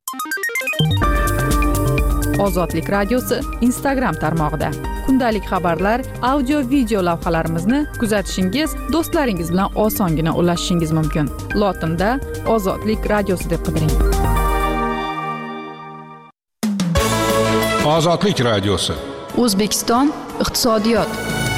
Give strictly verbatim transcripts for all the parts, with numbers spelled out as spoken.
Ozodlik radiosi Instagram tarmog'ida kundalik xabarlar, audio video lavhalarimizni kuzatishingiz, do'stlaringiz bilan osongina ulashishingiz mumkin. Lotinda Ozodlik radiosi deb qidiring. Ozodlik radiosi. O'zbekiston iqtisodiyot.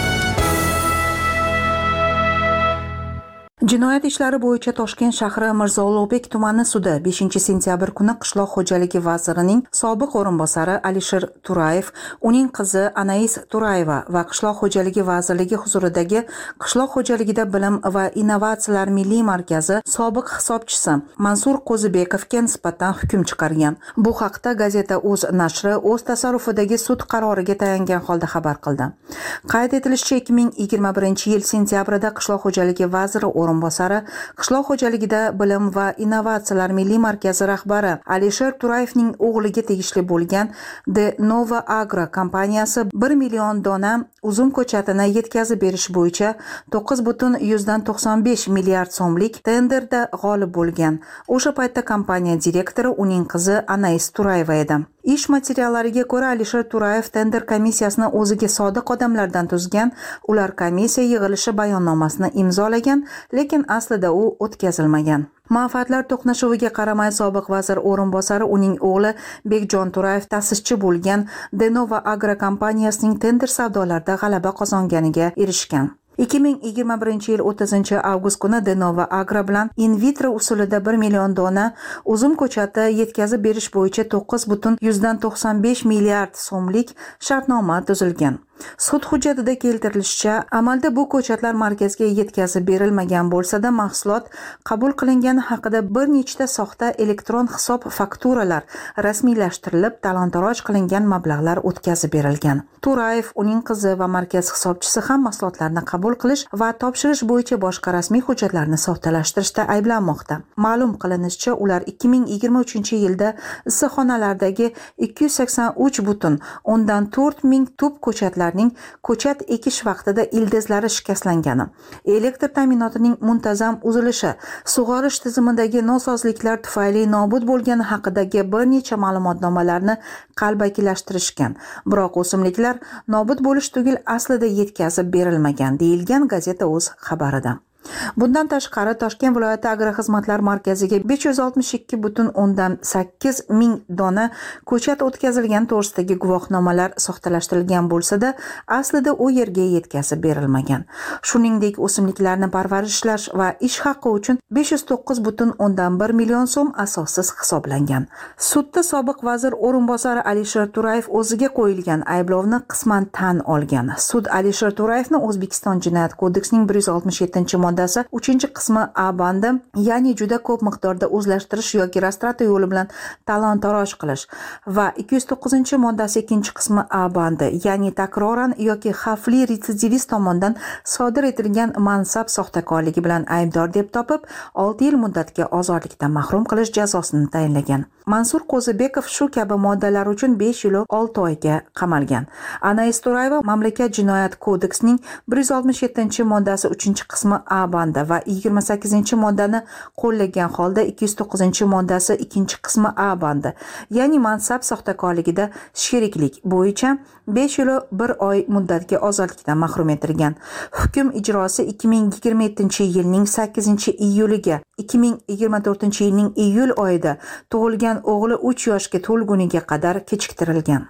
Jinoyat ishlari bo'yicha Toshkent shahri Mirzo Ulug'bek tumani sudi beshinchi sentyabr kuni qishloq xo'jaligi vazirining sobiq o'rinbosari Alisher Turayev, uning qizi Anais Turayeva va qishloq xo'jaligi vazirligi huzuridagi qishloq xo'jaligida bilim va innovatsiyalar milliy markazi sobiq hisobchisi Mansur Qo'zibekovga nisbatan hukm chiqargan. Bu haqda gazeta O'z nashri o'z tasarrufidagi sud qaroriga tayangan holda xabar qildi. Qayd etilishicha, ikki ming yigirma birinchi yil sentyabrida qishloq xo'jaligi vaziri o'rinbosari qishloq xo'jaligida bilim va innovatsiyalar milliy markazi rahbari Alisher Turayevning o'g'liga tegishli bo'lgan The Nova Agro kompaniyasi bir million dona uzum ko'chatini yetkazib berish bo'yicha to'qqiz butun yuzdan to'qson besh milliard so'mlik tenderda g'olib bo'lgan. O'sha paytda kompaniya direktori uning qizi Anais Turayeva edi. Ish materiallariga ko'ra, Alisher Turayev tender komissiyasini o'ziga sodiq odamlardan tuzgan. Ular komissiya yig'ilishi bayonnomasini imzolagan, lekin aslida u o'tkazilmagan. Manfaatlar to'qnashuviga qaramay sobiq vazir o'rinbosari uning o'g'li Bekjon Turayev ta'sischi bo'lgan The Nova Agro kompaniyasining tender savdolarida g'alaba qozonganiga erishgan. ikki ming yigirma birinchi yil o'ttizinchi avgust kuni The Nova Agro bilan in vitro usulida bir million dona uzum ko'chati yetkazib berish bo'yicha to'qqiz butun yuzdan to'qson besh milliard so'mlik shartnoma tuzilgan. Sud hujjatida keltirilishicha, amalda bu ko'chatlar markazga yetkazib berilmagan bo'lsa-da, mahsulot qabul qilingani haqida bir nechta soxta elektron hisob fakturalar rasmiylashtirilib, talon-taroj qilingan mablag'lar o'tkazib berilgan. Turayev, uning qizi va markaz hisobchisi ham mahsulotlarni qabul qilish va topshirish bo'yicha boshqa rasmiy hujjatlarni soxtalashtirishda ayblanmoqda. Ma'lum qilinishicha, ular ikki ming yigirma uchinchi yilda issiqxonalardagi ikki yuz sakson uch butun o'ndan to'rt ming tub ko'chatlar ko'chat ekish vaqtida ildizlari shikastlangani, elektr ta'minotining muntazam uzilishi, sug'orish tizimidagi nosozliklar tufayli nobud bo'lgani haqidagi bir necha ma'lumotnomalarni qalbakilashtirishgan. Biroq o'simliklar nobud bo'lish tugul aslida yetkazib berilmagan, deyilgan gazeta O'z xabarida. Bundan tashqari, Toshkent viloyati agroxizmatlar markaziga besh yuz oltmish ikki butun o'ndan sakkiz ming dona ko'chat o'tkazilgan to'g'risidagi guvohnomalar soxtalashtirilgan bo'lsa-da, aslida u yerga yetkazib berilmagan. Shuningdek, o'simliklarni parvarishlash va ish haqi uchun besh yuz to'qqiz butun o'ndan bir million so'm asossiz hisoblangan. Sudda sobiq vazir o'rinbosari Alisher Turayev o'ziga qo'yilgan ayblovni qisman tan olgan. Sud Alisher Turayevni O'zbekiston Jinoyat kodeksining bir yuz oltmish yettinchi moddasi uchinchi qismi A bandi, ya'ni juda ko'p miqdorda o'zlashtirish yoki rastrata yo'li bilan talon-taroj qilish va ikki yuz to'qqizinchi moddasi ikkinchi qismi A bandi, ya'ni takroran yoki xavfli retsidivist tomonidan sodir etilgan mansab soxtakorligi bilan aybdor deb topib, olti yil muddatga ozodlikdan mahrum qilish jazosini tayinlagan. Mansur Qo'zibekov shu kabi moddalar uchun besh yil olti oyga qamalgan. Anais Turayeva mamlakat jinoyat kodeksining bir yuz oltmish yettinchi moddasi uchinchi qismi A bandi va yigirma sakkizinchi moddani qo'llagan holda ikki yuz to'qqizinchi moddasi ikkinchi qismi A bandi, ya'ni mansab soxtakorligida sheriklik bo'yicha besh yil bir oy muddatga ozodlikdan mahrum etilgan. Hukm ijrosi ikki ming yigirma yettinchi yilning sakkizinchi iyuliga, ikki ming yigirma to'rtinchi yilning iyul oyida tug'ilgan o'g'li uch yoshga to'lguniga qadar kechiktirilgan.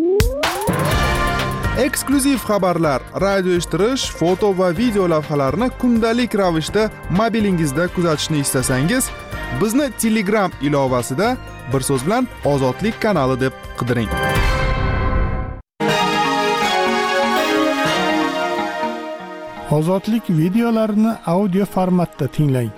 Eksklyuziv xabarlar, radio eshittirish, foto va video lavhalarni kundalik ravishda mobilingizda kuzatishni istasangiz, bizni Telegram ilovasida bir so'z bilan Ozodlik kanali deb qidiring. Ozodlik videolarini audio formatda tinglang.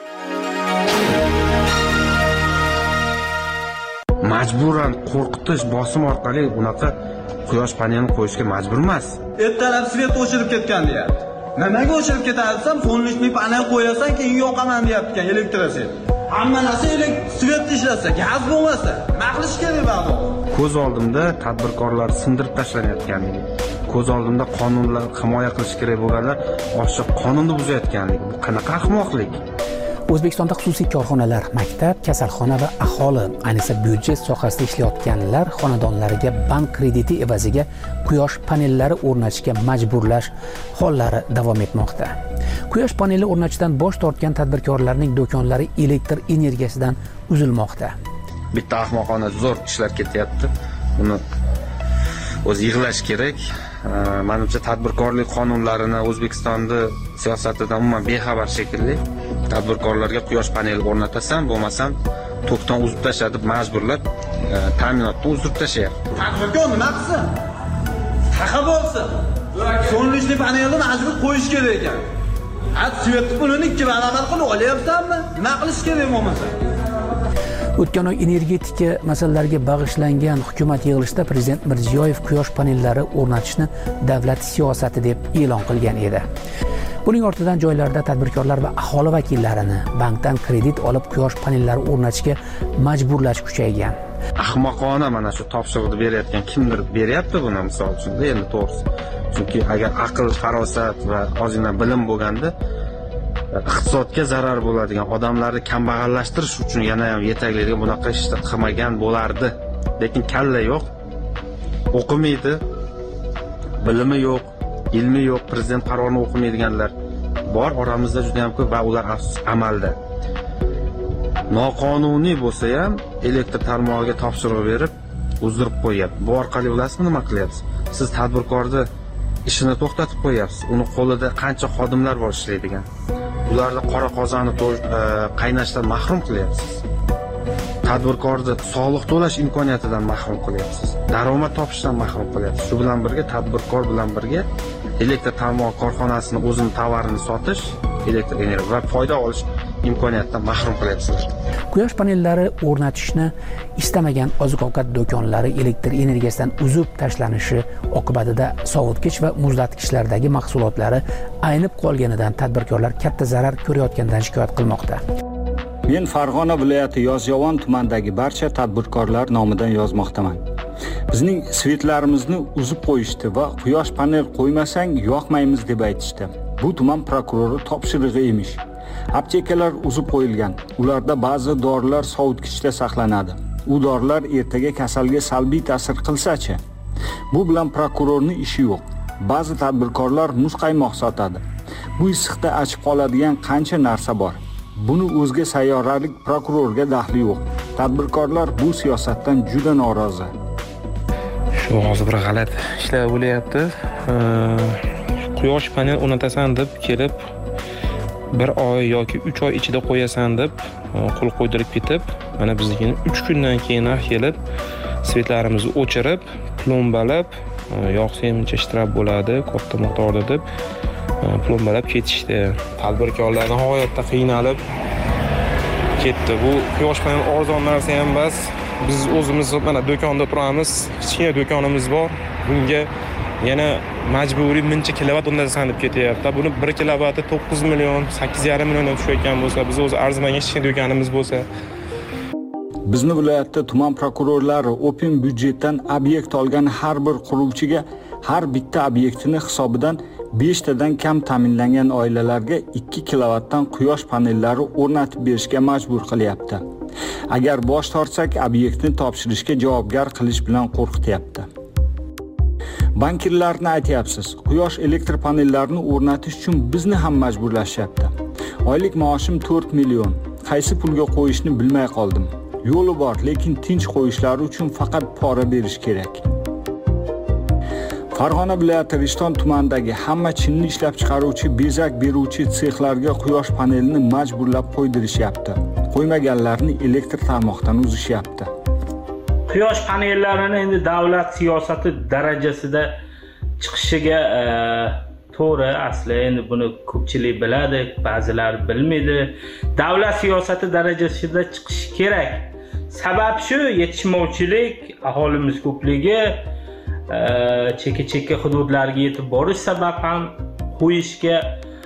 Majburan qo'rqitish bosim orqali unaqa quyosh panelini qo'yishga majbur emas. Ertalab svet o'chirib ketgan deyapti. Nimaga o'chirib ketadi desam, solnechniy panel qo'yasan, keyin yoqaman deyapti elektroset. Hamma narsa svet ishlasa, gaz bo'lmasa, nima qilish kerak ba'zi? Ko'z oldimda tadbirkorlar sindirib tashlanayotganligi, ko'z oldimda qonunlar himoya qilish kerak bo'lganlar ochiq qonunni buzayotganligi. Bu qanaqa ahmoqlik? O'zbekistonda xususiy korxonalar, maktab, kasalxona va aholi, ayniqsa byudjet sohasida ishlayotganlar xonadonlariga bank krediti evaziga quyosh panellari o'rnatishga majburlash hollari davom etmoqda. Quyosh paneli o'rnatishdan bosh tortgan tadbirkorlarning do'konlari elektr energiyasidan uzilmoqda. Bitta ahmoqona zo'r ishlar ketyapti. Uni o'zi yig'lash kerak. Menimcha tadbirkorlik qonunlarini O'zbekistonda siyosatidan umuman bexabar shekilli. Tadbirkorlarga quyosh paneli o'rnatasan, bo'lmasam tokdan uzib tashlab deb majburlab ta'minotni uzib tashlayapti. Tadbirkor nima qilsin? Taqa bo'lsin. So'nlishli panelni majbur qo'yish kerak ekan. Ha, svet pulini ikki barobar qilib olyapsanmi? Nima qilish kerak bo'lmasa? O'tgan oy energetika masalalariga bag'ishlangan hukumat yig'ilishida Prezident Mirziyoyev quyosh panellari o'rnatishni davlat siyosati deb e'lon qilgan edi. Buning ortidan joylarda tadbirkorlar va aholi vakillarini bankdan kredit olib quyosh panellari o'rnatishga majburlash kuchaygan. Ahmoqona mana shu topshiriqni berayotgan kimdir beryapti buni, misol uchun, endi to'g'risi. Chunki agar aql, farosat va ozgina bilim bo'lganda iqtisodga zarar bo'ladigan odamlarni kambag'allashtirish uchun yana ham yetaklaydigan bunaqa ishni qilmagan bo'lardi. Lekin kalla yo'q, o'qimaydi, bilimi yo'q, ilmi yo'q, prezident qarorini o'qimaydiganlar bor oramizda juda ham ko'p va ular amalda. Noqonuniy bo'lsa ham elektr tarmog'iga topshiriq berib, uzdirib qo'yapti. Bu orqali bilasizmi nima qilyapsiz? Siz tadbirkorni ishini to'xtatib qo'yapsiz. Uni qo'lida qancha xodimlar bor ishlaydigan. Ularni qora qozonni qaynashdan mahrum qilyapsiz. Tadbirkorni soliq to'lash imkoniyatidan mahrum qilyapsiz. Daromad topishdan mahrum qilyapsiz. Shu bilan birga tadbirkor bilan birga elektr tarmog'i korxonasini o'zining tovarini sotish, elektr energiya va foyda olish imkoniyatidan mahrum qilyapsizlar. Quyosh panellari o'rnatishni istamagan oziq-ovqat do'konlari elektr energiyasidan uzib tashlanishi oqibatida sovutgich va muzlatgichlardagi mahsulotlari aynib qolganidan tadbirkorlar katta zarar ko'rayotganidan shikoyat qilmoqda. Men Farg'ona viloyati Yozyovon tumanidagi barcha tadbirkorlar nomidan yozmoqdaman. Bizning svetlarimizni uzib qo'yishdi va quyosh panel qo'ymasang yoqmaymiz deb aytishdi. Bu tuman prokurori topshirig'i emish. Aptekalar uzib qo'yilgan. Ularda ba'zi dorilar sovutgichda saqlanadi. U dorilar ertaga kasalga salbiy ta'sir qilsa-chi? Bu bilan prokurorning ishi yo'q. Ba'zi tadbirkorlar muzqaymoq sotadi. Bu issiqda achib qoladigan qancha narsa bor. Buni o'zga sayyoralik prokurorga daxli yo'q. Tadbirkorlar bu siyosatdan juda norozi. Shu hozir bir g'alati ishlar bo'lyapti. Quyosh panel o'rnatasan deb kelib bir oy yoki uch oy ichida qo'yasan deb qo'l qo'ydirib ketib, mana biznikini uch kundan keyin kelib svetlarimizni o'chirib, plombalab, yog' semincha ishtirab bo'ladi, katta miqdorda deb plombalab ketishdi. Tadbirkorlar nihoyatda qiynalib ketdi. Bu quyosh panel arzon narsa ham emas. Biz o'zimiz mana do'konda turamiz, kichkina do'konimiz bor. Bunga yana majburiy mincha kilovat o'rnatasan deb ketyapti. Buni bir kilovati to'qqiz million, sakkiz yarim milliondan tushayotgan bo'lsa, biz o'zi arzimagan kichkina do'konimiz bo'lsa. Bizni viloyatda tuman prokurorlari open byudjetdan obyekt olgan har bir quruvchiga har bitta obyektini hisobidan besh tadan kam ta'minlangan oilalarga ikki kilovatdan quyosh panellari o'rnatib berishga majbur qilyapti. Agar bosh tortsak, obyektni topshirishga javobgar qilish bilan qo'rqityapti. Bankirlarni aytyapsiz, quyosh elektr panellarini o'rnatish uchun bizni ham majburlashyapti. Oylik maoshim to'rt million. Qaysi pulga qo'yishni bilmay qoldim. Yo'li bor, lekin tinch qo'yishlari uchun faqat pora berish kerak. Farg'ona viloyati Rishton tumanidagi hamma chinni ishlab chiqaruvchi, bezak beruvchi sexlarga quyosh panelini majburlab qo'ydirishyapti. Qo'ymaganlarni elektr tarmoqdan uzishyapti. Quyosh panellarini endi davlat siyosati darajasida chiqishiga to'g'ri, asli endi buni ko'pchilik biladi, ba'zilar bilmaydi. Davlat siyosati darajasida chiqishi kerak. Sabab shu, yetishmovchilik, aholimiz ko'pligi, chekka-chekka hududlarga yetib borish sabab ham qo'yishga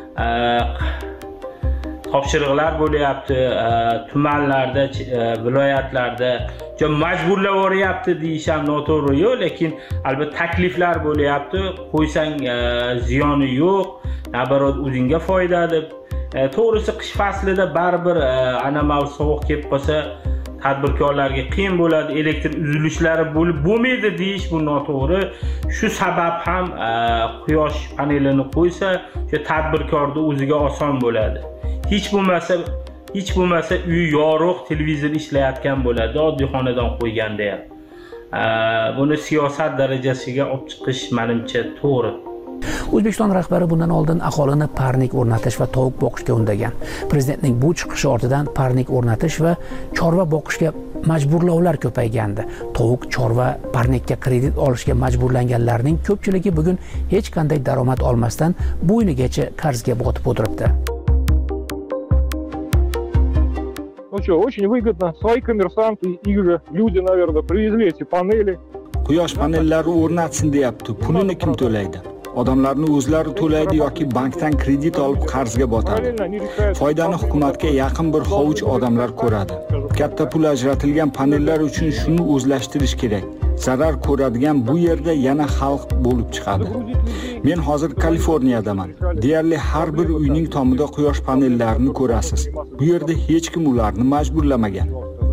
topshiriqlar bo'lyapti. Tumanlarda, viloyatlarda majburlab o'ryapti deyish ham noto'g'ri yo'q, lekin albatta takliflar bo'lyapti. Qo'ysang ziyoni yo'q, nabarot o'zingga foyda deb to'g'risi qish faslida baribir ana mana sovuq kelib qolsa tadbirkorlarga qiyin bo'ladi, elektr uzilishlari bo'lib bo'lmaydi deyish bu noto'g'ri. Shu sabab ham quyosh panelini qo'ysa, shu tadbirkorning o'ziga oson bo'ladi. Hech bo'lmasa, hech bo'lmasa uy yorug', televizor ishlayotgan bo'ladi, oddiy xonadon qo'yganda ham. Buni siyosat darajasiga olib chiqish menimcha to'g'ri. O'zbekiston rahbari bundan oldin aholini parnik o'rnatish va tovuq boqishga undagan. Prezidentning bu chiqishi ortidan parnik o'rnatish va chorva boqishga majburlovlar ko'paygandi. Tovuq, chorva, parnikka kredit olishga majburlanganlarning ko'pchiligi bugun hech qanday daromad olmasdan bo'ynigacha qarzga botib o'tiribdi. Ну что, очень выгодно. Свои коммерсанты и же люди, наверное, привезли эти панели. Quyosh panellari o'rnatsin deyapti. Pulini kim to'laydi? Odamlarning o'zlari to'laydi yoki bankdan kredit olib qarzga botadi. Foydani hukumatga yaqin bir hovuch odamlar ko'radi. Katta pul ajratilgan panellar uchun shuni o'zlashtirish kerak. Zarar ko'radigan bu yerda yana xalq bo'lib chiqadi. Men hozir Kaliforniyadaman. Deyarli har bir uyning tomida quyosh panellarini ko'rasiz. Bu yerda hech kim ularni majburlamagan.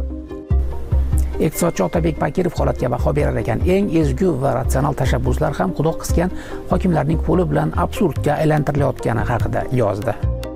Iqtisodchi Otabek Bakirov holatga baho berar ekan. Eng ezgu va ratsional tashabbuslar ham quduq qisgan hokimlarning qo'li bilan absurdga aylantirilayotgani haqida yozdi.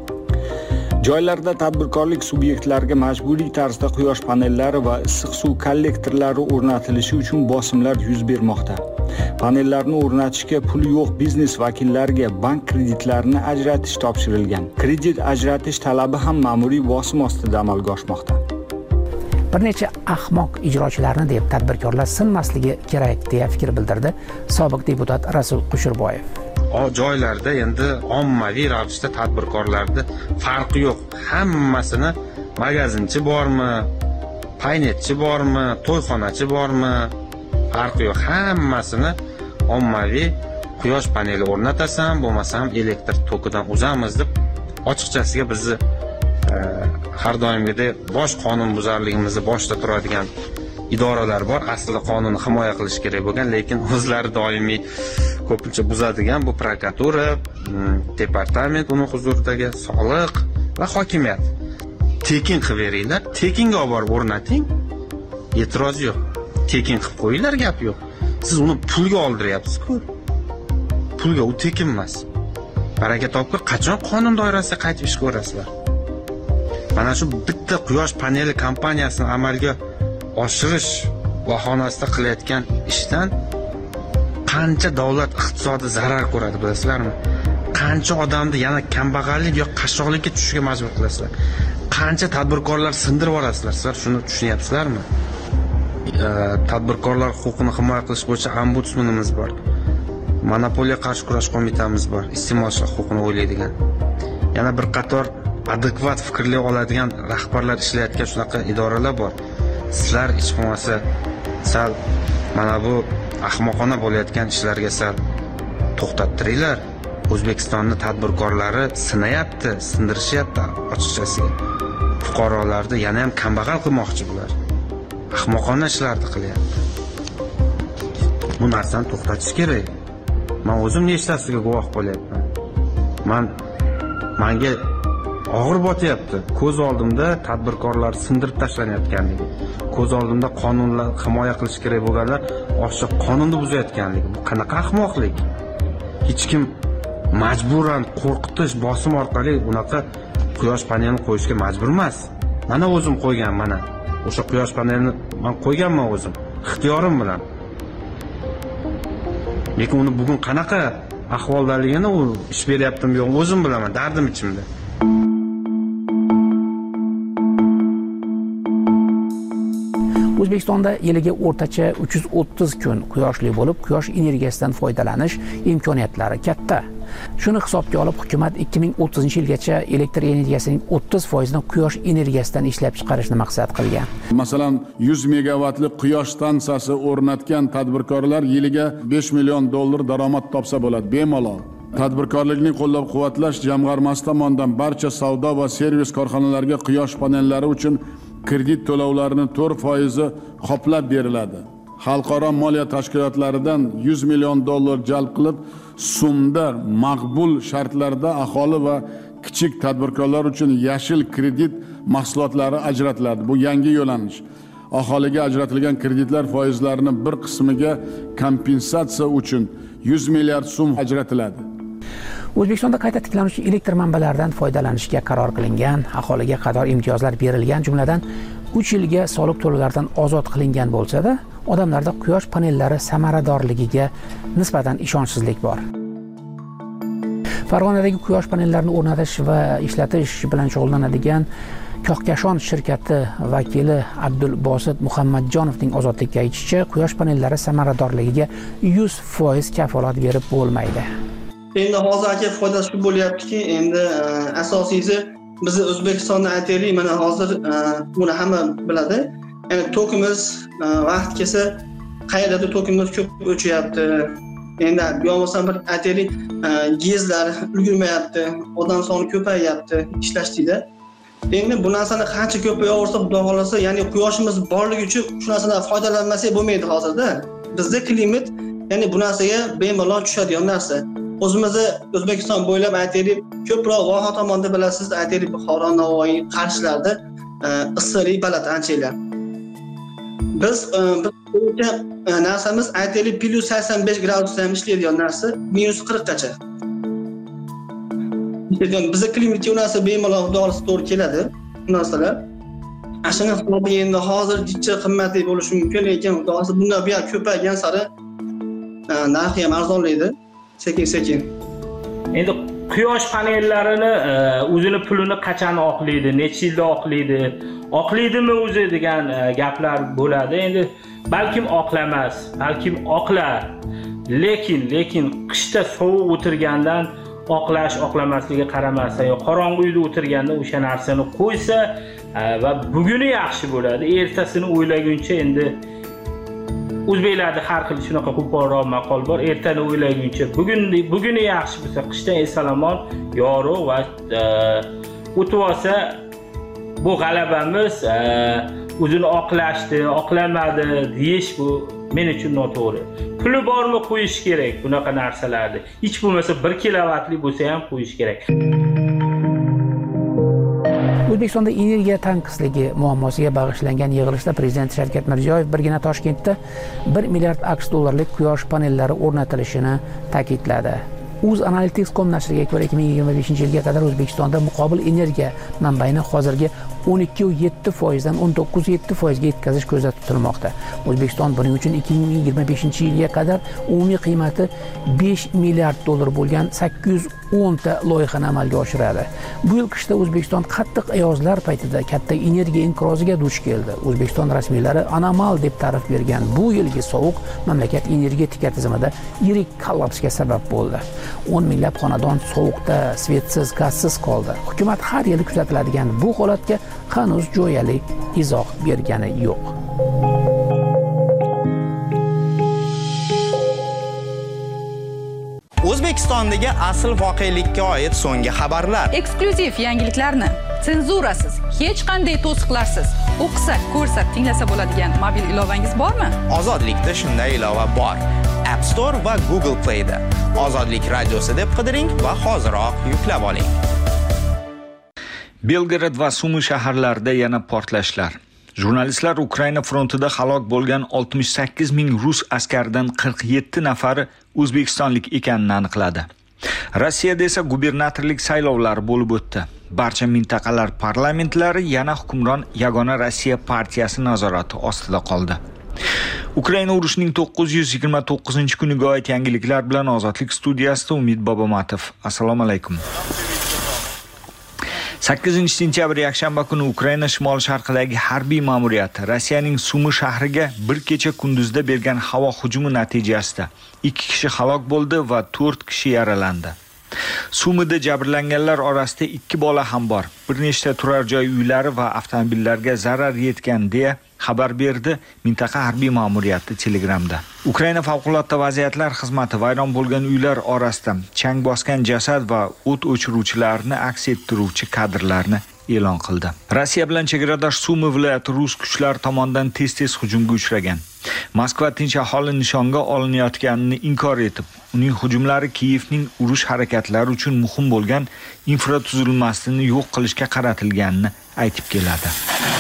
Joylarda tadbirkorlik subyektlariga majburiy tarzda quyosh panellari va issiq suv kollektorlari o'rnatilishi uchun bosimlar yuz bermoqda. Panellarni o'rnatishga puli yo'q biznes vakillariga bank kreditlarini ajratish topshirilgan. Kredit ajratish talabi ham ma'muriy bosim ostida amalga oshmoqda. Bir necha ahmoq ijrochilarni deb tadbirkorlar sinmasligi kerak deya fikr bildirdi sobiq deputat Rasul Qushurboyev. O joylarda endi ommaviy ravishda tadbirkorlarda farqi yo'q. Hammasini magazinchi bormi, paynetchi bormi, to'yxonachi bormi, farqi yo'q. Hammasini ommaviy quyosh paneli o'rnatasan, bo'lmasam elektr tokidan uzamiz deb ochiqchasiga bizni har doimgidek bosh qonunbuzarligimizni boshda turadigan idoralar bor. Aslida qonunni himoya qilish kerak bo'lgan, lekin o'zlari doimiy ko'pincha buzadigan bu prokuratura, departament, uni huzuridagi soliq va hokimiyat. Tekin qilib beringlar, tekinga olib borib o'rnating. E'tiroz yo'q. Tekin qilib qo'yinglar, gap yo'q. Siz uni pulga oldiryapsiz-ku. Pulga u tekin emas. Baraka topib, qachon qonun doirasida qaytib ish ko'rasizlar? Mana shu bitta quyosh paneli kompaniyasini amalga oshirish bahonasida qilayotgan ishdan qancha davlat iqtisodi zarar ko'radi bilasizlarmi? Qancha odamni yana kambag'allik yoki qashshoqlikka tushishga majbur qilasizlar? Qancha tadbirkorlar sindirib olasizlar? Sizlar shuni tushunyapsizlarmi? Tadbirkorlar huquqini himoya qilish bo'yicha ombudsmanimiz bor. Monopoliya qarshi kurash qo'mitamiz bor. Iste'molchilar huquqini o'ylaydigan. Yana bir qator adekvat fikrlay oladigan rahbarlar ishlayotgan shunaqa idoralar bor. Sizlar hech bo'lmasa sal mana bu ahmoqona bo'layotgan ishlarga sal to'xtattiringlar. O'zbekistonning tadbirkorlari sinayapti, sindirishyapti ochiqchasiga. Fuqarolarni yana ham kambag'al qilmoqchi bular. Ahmoqona ishlarni qilyapti. Bu narsani to'xtatish kerak. Men o'zim nechtasiga guvoh bo'lyapman. Men menga og'ir botyapti. Ko'z oldimda tadbirkorlar sindirib tashlanayotganligi, ko'z oldimda qonunlar himoya qilish kerak bo'lganlar ochiq qonunni buzayotganligi. Bu qanaqa ahmoqlik? Hech kim majburan qo'rqitish, bosim orqali unaqa quyosh panelini qo'yishga majbur emas. Mana o'zim qo'ygan, mana o'sha quyosh panelini men qo'yganman o'zim, ixtiyorim bilan. Lekin uni bugun qanaqa ahvoldaligini u ish beryaptimi yo'q o'zim bilaman, dardim ichimda. O'zbekistonda yiliga o'rtacha uch yuz o'ttiz kun quyoshli bo'lib, quyosh energiyasidan foydalanish imkoniyatlari katta. Shuni hisobga olib, hukumat ikki ming o'ttizinchi yilgacha elektr energiyasining o'ttiz foizini quyosh energiyasidan ishlab chiqarishni maqsad qilgan. Masalan, yuz megavatli quyosh stansiyasi o'rnatgan tadbirkorlar yiliga besh million dollar daromad topsa bo'ladi, bemalol. Tadbirkorlikni qo'llab-quvvatlash jamg'armasi tomonidan barcha savdo va servis korxonalariga quyosh panellari uchun kredit to'lovlarini to'rt foizi qoplab beriladi. Xalqaro moliya tashkilotlaridan yuz million dollar jalb qilib, so'mda maqbul shartlarda aholi va kichik tadbirkorlar uchun yashil kredit mahsulotlari ajratiladi. Bu yangi yo'nalish. Aholiga ajratilgan kreditlar foizlarining bir qismiga kompensatsiya uchun yuz milliard so'm ajratiladi. O'zbekistonda qayta tiklanuvchi elektr manbalaridan foydalanishga qaror qilingan, aholiga qator imtiyozlar berilgan, jumladan uch yilga soliq to'lovlaridan ozod qilingan bo'lsa-da, odamlarda quyosh panellari samaradorligiga nisbatan ishonchsizlik bor. Farg'onadagi quyosh panellarini o'rnatish va ishlatish bilan shug'ullanadigan Ko'hkashon shirkati vakili Abdulbosit Muhammadjonovning Ozodlikka aytishicha, quyosh panellari samaradorligiga yuz foiz kafolat berib bo'lmaydi. Endi hozirgi foydasi shu bo'lyaptiki, endi asosiysi bizni O'zbekistonda aytaylik, mana hozir buni hamma biladi. Ya'ni tokimiz vaqt kelsa qayerdadir tokimiz ko'p o'chyapti. Endi bu bo'lmasa bir aytaylik, gezlar ulgurmayapti, odam soni ko'payyapti, ishlashdida. Endi bu narsani qancha ko'payaversa, xudo xolasa, ya'ni quyoshimiz borligi uchun shu narsadan foydalanmasak bo'lmaydi hozirda. Bizda klimat, ya'ni bu narsaga bemalol tushadigan narsa. O'zimizni O'zbekiston bo'ylab aytaylik, ko'proq Voha tomonda bilasiz, aytaylik Buxoro, Navoiy, Qarshlarda issiqlik baland anchalar. Biz biz narsamiz aytaylik plus sakson besh gradusda ham ishlaydigan narsa minus qirq gacha. Bizda klimatga narsa bemalol xudosi to'g'ri keladi. Bu narsalar ashuna hisobiga endi hozir jicha qimmatli bo'lishi mumkin, lekin xudosi bundan buyon ko'paygan sari narxi ham arzonlaydi. Sekin-sekin. Endi quyosh panellarini o'zini pulini qachon oqlaydi, necha yilda oqlaydi, oqlaydimi o'zi degan gaplar bo'ladi. Endi balkim oqlamas, balkim oqlar. Lekin, lekin qishda sovuq o'tirgandan oqlash, oqlamasligiga qaramasdan, yo qorong'u uyda o'tirganda o'sha narsani qo'ysa va buguni yaxshi bo'ladi, ertasini o'ylaguncha endi o'zbeklarda har xil shunaqa qo'polroq maqol bor. Ertani o'ylaguncha bugun buguni yaxshi bo'lsa, qishdan esalomon, yorug' va o'tib olsa bu g'alabamiz o'zini oqlashdi, oqlamadi deyish bu men uchun noto'g'ri. Puli bormi qo'yish kerak bunaqa narsalarni. Hech bo'lmasa bir kilovatli bo'lsa ham qo'yish kerak. O'zbekistonda energiya tanqisligi muammosiga bag'ishlangan yig'ilishda Prezident Shavkat Mirziyoyev birgina Toshkentda bir milliard aqsh dollarlik quyosh panellari o'rnatilishini ta'kidladi. Uz Analytics nokta com nashriga ko'ra ikki ming yigirma beshinchi yilga qadar O'zbekistonda muqobil energiya manbaini hozirgi o'n ikki nuqta yetti foiz dan o'n to'qqiz nuqta yetti foiz ga yetkazish ko'zda tutilmoqda. O'zbekiston buning uchun ikki ming yigirma beshinchi yilga qadar umumiy qiymati besh milliard dollar bo'lgan sakkiz yuz o'n ta loyihani amalga oshiradi. Bu yil qishda O'zbekiston qattiq ayozlar paytida katta energiya inqiroziga duch keldi. O'zbekiston rasmiylari anomal deb ta'rif bergan bu yilgi sovuq mamlakat energetika tizimida yirik kollapsga sabab bo'ldi. o'n minglab xonadon sovuqda, svetsiz, gazsiz qoldi. Hukumat har yili kuzatiladigan bu holatga hanuz jo'yali izoh bergani yo'q. O'zbekistondagi asl voqelikka oid so'nggi xabarlar, eksklyuziv yangiliklarni senzurasiz, hech qanday to'siqlarsiz o'qisa, ko'rsa, tinglasa bo'ladigan mobil ilovangiz bormi? Ozodlikda shunday ilova bor. App Store va Google Play da Ozodlik radiosi deb qidiring va hoziroq yuklab oling. Belgrad va Sumi shaharlarida yana portlashlar. Jurnalistlar Ukraina frontida halok bo'lgan oltmish sakkiz ming rus askaridan qirq yetti nafari o'zbekistonlik ekanini aniqladi. Rossiyada esa gubernatorlik saylovlari bo'lib o'tdi. Barcha mintaqalar parlamentlari yana hukmron Yagona Rossiya partiyasi nazorati ostida qoldi. Ukraina urushining to'qqiz yuz yigirma to'qqizinchi kuniga oid yangiliklar bilan Ozodlik studiyasida Umid Bobomatov. Assalomu alaykum. sakkizinchi sentyabr yakshanba kuni Ukraina shimol-sharqidagi harbiy ma'muriyat Rossiyaning Sumi shahriga bir kecha kunduzda bergan havo hujumi natijasida ikki kishi halok bo'ldi va to'rt kishi yaralandi. Sumida jabrlanganlar orasida ikki bola ham bor. Bir nechta turar joy uylari va avtomobillarga zarar yetgan deya xabar berdi mintaqa harbiy ma'muriyati Telegramda. Ukraina favqulodda vaziyatlar xizmati vayron bo'lgan uylar orasida chang bosgan jasad va o't o'chiruvchilarni aks ettiruvchi kadrlarni e'lon qildi. Rossiya bilan chegaradosh Sumi viloyati rus kuchlari tomonidan tez-tez hujumga uchragan. Moskva tinch aholi nishonga olinayotganini inkor etib, uning hujumlari Kiyevning urush harakatlari uchun muhim bo'lgan infratuzilmasini yo'q qilishga qaratilganini aytib keladi.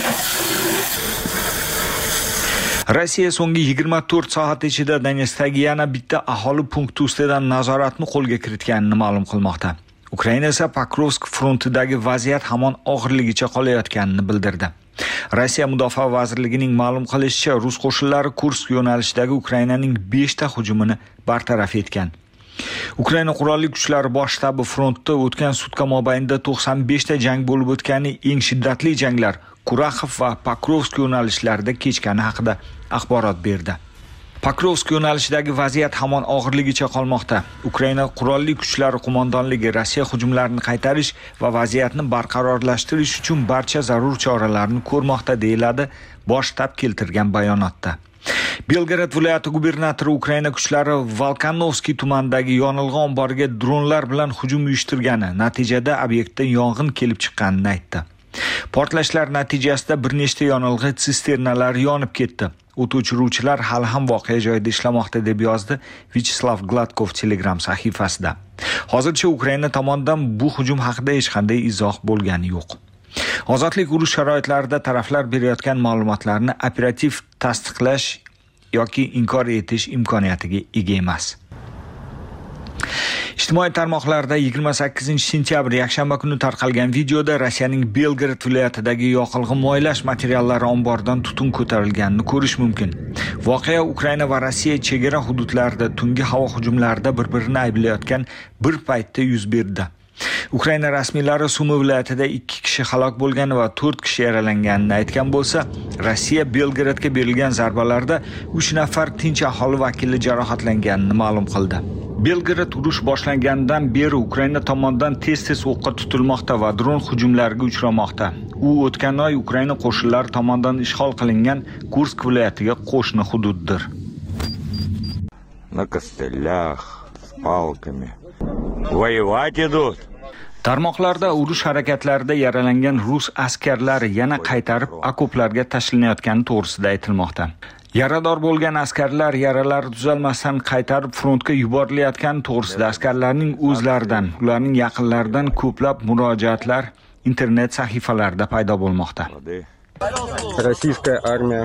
Rossiya so'nggi yigirma to'rt soat ichida Donetskdagi yana bitta aholi punkti ustidan nazoratni qo'lga kiritganini ma'lum qilmoqda. Ukraina esa Pokrovsk frontidagi vaziyat hamon og'irligicha qolayotganini bildirdi. Rossiya Mudofaa vazirligining ma'lum qilishicha, rus qo'shinlari Kursk yo'nalishidagi Ukrainaning besh ta hujumini bartaraf etgan. Ukraina qurolli kuchlari bosh shtabi frontda o'tgan sutka mobaynida to'qson besh ta jang bo'lib o'tgani, eng shiddatli janglar Kuraxov va Pokrovsk yo'nalishlarida kechgani haqida axborot berdi. Pokrovsk yo'nalishidagi vaziyat hamon og'irligicha qolmoqda. Ukraina qurolli kuchlari qo'mondonligi Rossiya hujumlarini qaytarish va vaziyatni barqarorlashtirish uchun barcha zarur choralarni ko'rmoqda, deyiladi bosh shtab keltirgan bayonotda. Belgrad viloyati gubernatori Ukraina kuchlari Volkanovskiy tumanidagi yonilg'i omboriga dronlar bilan hujum uyushtirgani, natijada obyektda yong'in kelib chiqqanini aytdi. Portlashlar natijasida bir nechta yonilg'i sisternalari yonib ketdi. O't o'chiruvchilar hali ham voqea joyida ishlamoqda, deb yozdi Vyacheslav Gladkov Telegram sahifasida. Hozircha Ukraina tomonidan bu hujum haqida hech qanday izoh bo'lgani yo'q. Ozodlik urush sharoitlarida taraflar berayotgan ma'lumotlarni operativ tasdiqlash yoki inkor etish imkoniyatiga ega emas. Ijtimoiy tarmoqlarda yigirma sakkizinchi sentyabr yakshanba kuni tarqalgan videoda Rossiyaning Belgrad viloyatidagi yoqilg'i moylash materiallari omboridan tutun ko'tarilganini ko'rish mumkin. Voqea Ukraina va Rossiya chegara hududlarida tungi havo hujumlarida bir-birini ayblayotgan bir paytda yuz berdi. Ukraina rasmiylari Sumi viloyatida ikki kishi halok bo'lgani va to'rt kishi yaralanganini aytgan bo'lsa, Rossiya Belgradga berilgan zarbalarda uch nafar tinch aholi vakili jarohatlanganini ma'lum qildi. Belgrad urush boshlanganidan beri Ukraina tomonidan tez-tez o'qqa tutilmoqda va dron hujumlariga uchramoqda. U o'tgan oy Ukraina qo'shinlari tomonidan ishg'ol qilingan Kursk viloyatiga qo'shni hududdir. На костылях, с палками. Воевать идут. Tarmoqlarda urush harakatlarida yaralangan rus askarlari yana qaytarib okoplarga tashlanayotgani to'g'risida aytilmoqda. Yarador bo'lgan askarlar yaralari tuzalmasdan qaytarib frontga yuborilayotgani to'g'risida askarlarning o'zlaridan, ularning yaqinlaridan ko'plab murojaatlar internet sahifalarida paydo bo'lmoqda. Российская армия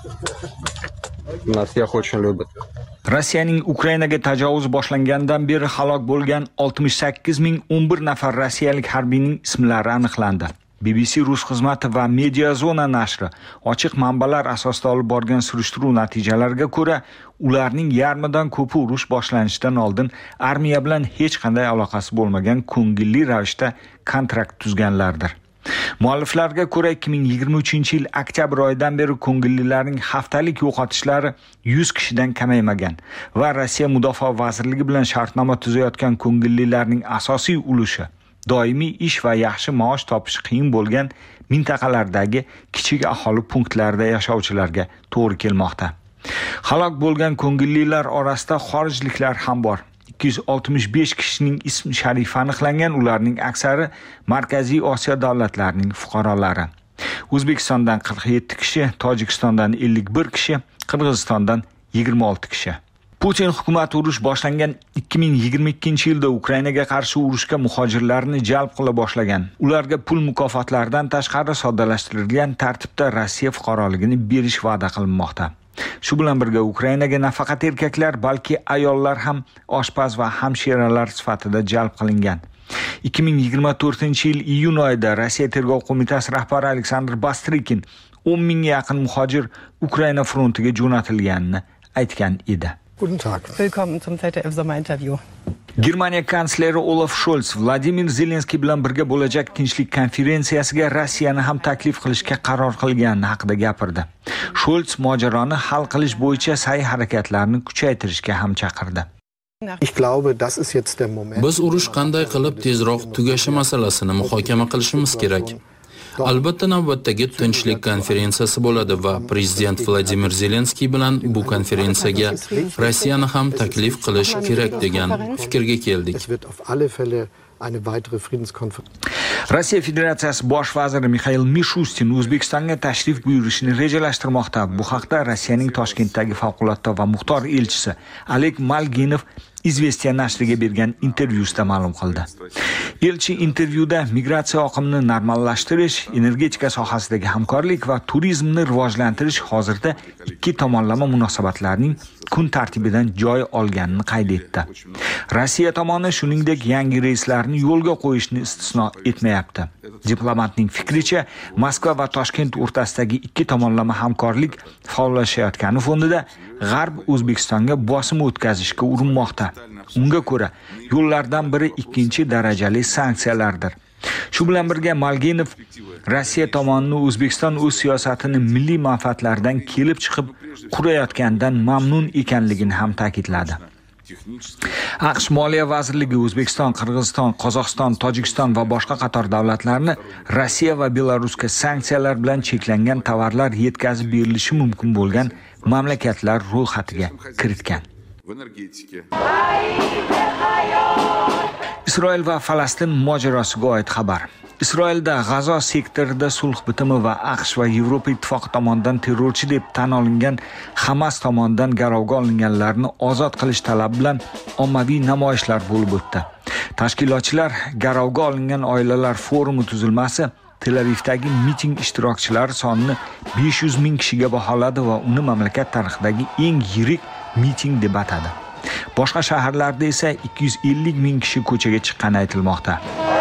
нас всех очень любит. Rossiyaning Ukrainaga tajovuz boshlangandan beri halok bo'lgan oltmish sakkiz ming o'n bir nafar rossiyalik harbiyning ismlari aniqlandi. B B C rus xizmati va Mediazona nashri ochiq manbalar asosida olib borgan surishtiruv natijalariga ko'ra, ularning yarmidan ko'pi urush boshlanishidan oldin armiya bilan hech qanday aloqasi bo'lmagan ko'ngilli ravishda kontrakt tuzganlardir. Mualliflarga ko'ra, ikki ming yigirma uchinchi yil oktyabr oyidan beri ko'ngillilarning haftalik yo'qotishlari yuz kishidan kamaymagan va Rossiya Mudofaa vazirligi bilan shartnoma tuzayotgan ko'ngillilarning asosiy ulushi doimiy ish va yaxshi maosh topish qiyin bo'lgan mintaqalardagi kichik aholi punktlarida yashovchilarga to'g'ri kelmoqda. Halok bo'lgan ko'ngillilar orasida xorijliklar ham bor. ikki yuz oltmish besh kishining ism sharifi aniqlangan, ularning aksari Markaziy Osiyo davlatlarining fuqarolari. O'zbekistondan qirq yetti kishi, Tojikistondan ellik bir kishi, Qirg'izistondan yigirma olti kishi. Putin hukumati urush boshlangan ikki ming yigirma ikkinchi yilda Ukrainaga qarshi urushga muhojirlarni jalb qila boshlagan. Ularga pul mukofotlaridan tashqari soddalashtirilgan tartibda Rossiya fuqaroligini berish va'da qilinmoqda. Shu bilan birga Ukrainaga nafaqat erkaklar, balki ayollar ham oshpaz va hamshiralar sifatida jalb qilingan. ikki ming yigirma to'rtinchi yil iyun oyida Rossiya tergov qo'mitasi rahbari Aleksandr Bastrikin o'n mingga yaqin muhojir Ukraina frontiga jo'natilganini aytgan edi. Guten Tag. Willkommen zum Z D F Sommerinterview. Germaniya kansleri Olaf Scholz Vladimir Zelenskiy bilan birga bo'lajak tinchlik konferensiyasiga Rossiyani ham taklif qilishga qaror qilgani haqida gapirdi. Scholz mojaroni hal qilish bo'yicha sa'y harakatlarini kuchaytirishga ham chaqirdi. Ich glaube, das ist jetzt der Moment. Biz urush qanday qilib tezroq tugashi masalasini muhokama qilishimiz kerak. Albatta navbatdagi tinchlik konferensiyasi bo'ladi va prezident Vladimir Zelenskiy bilan bu konferensiyaga Rossiyani ham taklif qilish kerak degan fikrga keldik. Es wird auf alle Fälle eine weitere Friedenskonferenz. Rossiya Federatsiyasi bosh vaziri Mixail Mishustin O'zbekistonga tashrif buyurishni rejalashtirmoqda. Bu haqda Rossiyaning Toshkentdagi favqulodda va muxtor elchisi Oleg Malginov Izvestiya nashriga bergan intervyusida ma'lum qildi. Elchi intervyuda migratsiya oqimini normallashtirish, energetika sohasidagi hamkorlik va turizmni rivojlantirish hozirda ikki tomonlama munosabatlarning kun tartibidan joy olganini qayd etdi. Rossiya tomoni shuningdek yangi reyslarni yo'lga qo'yishni istisno etmayapti. Diplomatning fikricha, Moskva va Toshkent o'rtasidagi ikki tomonlama hamkorlik faollashayotgani fonida G'arb O'zbekistonga bosim o'tkazishga urinmoqda. Unga ko'ra, yo'llardan biri ikkinchi darajali sanksiyalardir. Shu bilan birga Malginov Rossiya tomonining O'zbekiston o'z siyosatini milliy manfaatlardan kelib chiqib qurayotganidan mamnun ekanligini ham ta'kidladi. AQSh Moliya vazirligi O'zbekiston, Qirg'iziston, Qozog'iston, Tojikiston va boshqa qator davlatlarni Rossiya va Belarusga sanksiyalar bilan cheklangan tovarlar yetkazib berilishi mumkin bo'lgan mamlakatlar ro'yxatiga kiritgan. Isroil va Falastin mojarosiga oid xabar. Isroilda G'azo sektorida sulh bitimi va AQSh va Yevropa ittifoqi tomonidan terrorchi deb tan olingan Hamas tomonidan garovga olinganlarni ozod qilish talabi bilan ommaviy namoyishlar bo'lib o'tdi. Tashkilotchilar garovga olingan oilalar forumi tuzilmasi Tel Avivdagi miting ishtirokchilari sonini besh yuz ming kishiga baholadi va uni mamlakat tarixidagi eng yirik miting deb atadi. Boshqa shaharlarda esa ikki yuz ellik ming kishi ko'chaga chiqqani aytilmoqda.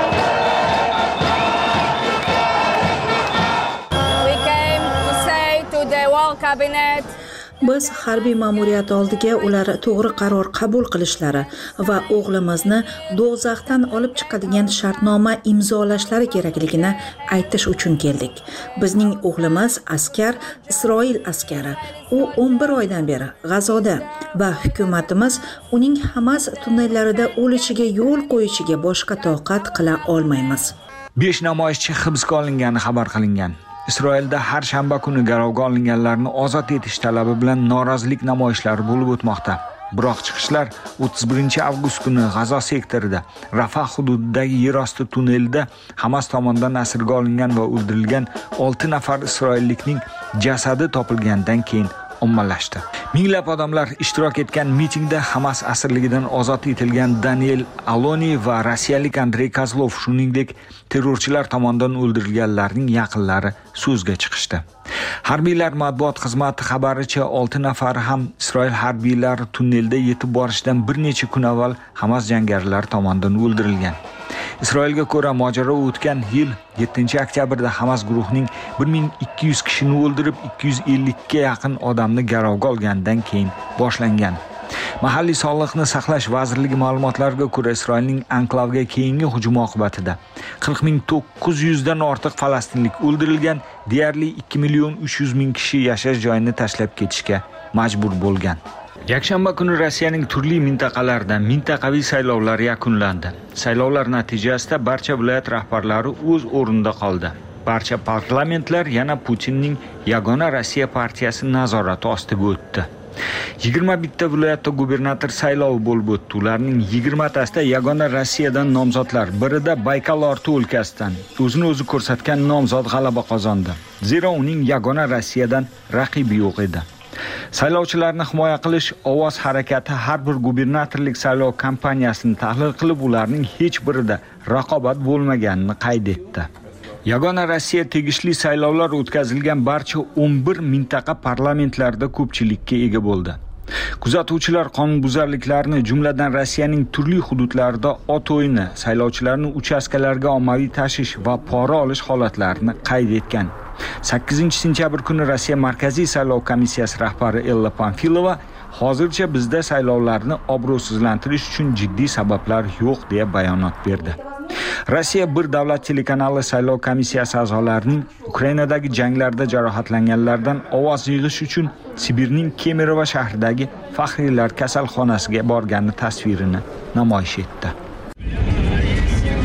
Biz harbiy ma'muriyat oldiga ular to'g'ri qaror qabul qilishlari va o'g'limizni do'zaxdan olib chiqadigan shartnoma imzolashlari kerakligini aytish uchun keldik. Bizning o'g'limiz askar, Isroil askari. U o'n bir oydan beri G'azoda va hukumatimiz uning Hamas tunnellarida o'lishiga yo'l qo'yishiga boshqa toqat qila olmaymiz. besh namoyishchi hibsga olingani xabar qilingan. Isroilda har shanba kuni garovga olinganlarni ozod etish talabi bilan norozilik namoyishlari bo'lib o'tmoqda. Biroq chiqishlar o'ttiz birinchi avgust kuni G'azo sektorida Rafah hududidagi yerosti tunnelida Hamas tomonidan asirga olingan va o'ldirilgan olti nafar isroillikning jasadi topilgandan keyin ommalashdi. Minglab odamlar ishtirok etgan mitingda Hamas asirligidan ozod etilgan Daniel Aloni va rossiyalik Andrey Kozlov, shuningdek terrorchilar tomonidan o'ldirilganlarning yaqinlari so'zga chiqishdi. Harbiylar matbuot xizmati xabaricha olti nafari ham Isroil harbiylari tunnelda yetib borishdan bir necha kun avval Hamas jangarilari tomonidan o'ldirilgan. Isroilga ko'ra mojaro o'tgan yil yettinchi oktyabrda Hamas guruhining bir ming ikki yuz kishini o'ldirib, ikki yuz ellik ga yaqin odamni garovga olgandan keyin boshlangan. Mahalliy sog'liqni saqlash vazirligi ma'lumotlariga ko'ra, Isroilning anklavga keyingi hujum oqibatida qirq ming to'qqiz yuz dan ortiq falastinlik o'ldirilgan, deyarli ikki million uch yuz ming kishi yashash joyini tashlab ketishga majbur bo'lgan. Yakshanba kuni Rossiyaning turli mintaqalarida mintaqaviy saylovlar yakunlandi. Saylovlar natijasida barcha viloyat rahbarlari o'z o'rnida qoldi. Barcha parlamentlar yana Putinning Yagona Rossiya partiyasi nazorati ostiga o'tdi. yigirma bitta viloyatda gubernator saylovi bo'lib o'tdi. Ularning yigirmatasida Yagona Rossiyadan nomzodlar, birida Baykal orti o'lkasidan o'zini o'zi ko'rsatgan nomzod g'alaba qozondi. Zero uning Yagona Rossiyadan raqibi yo'q edi. Saylovchilarni himoya qilish ovoz harakati har bir gubernatorlik saylov kampaniyasini tahlil qilib, ularning hech birida raqobat bo'lmaganini qayd etdi. Yagona Rossiya tegishli saylovlar o'tkazilgan barcha o'n bir mintaqa parlamentlarida ko'pchilikka ega bo'ldi. Kuzatuvchilar qonunbuzarliklarni, jumladan Rossiyaning turli hududlarida ot o'yini, saylovchilarni uchastkalarga ommaviy tashish va pora olish holatlarini qayd etgan. sakkizinchi sentyabr kuni Rossiya Markaziy saylov komissiyasi rahbari Ella Panfilova hozircha bizda saylovlarni obro'sizlantirish uchun jiddiy sabablar yo'q deya bayonot berdi. Rossiya bir davlat telekanali saylov komissiyasi a'zolarining Ukrainadagi janglarda jarohatlanganlardan ovoz yig'ish uchun Sibirning Kemerovo shahridagi faxriylar kasalxonasiga borgani tasvirini namoyish etdi.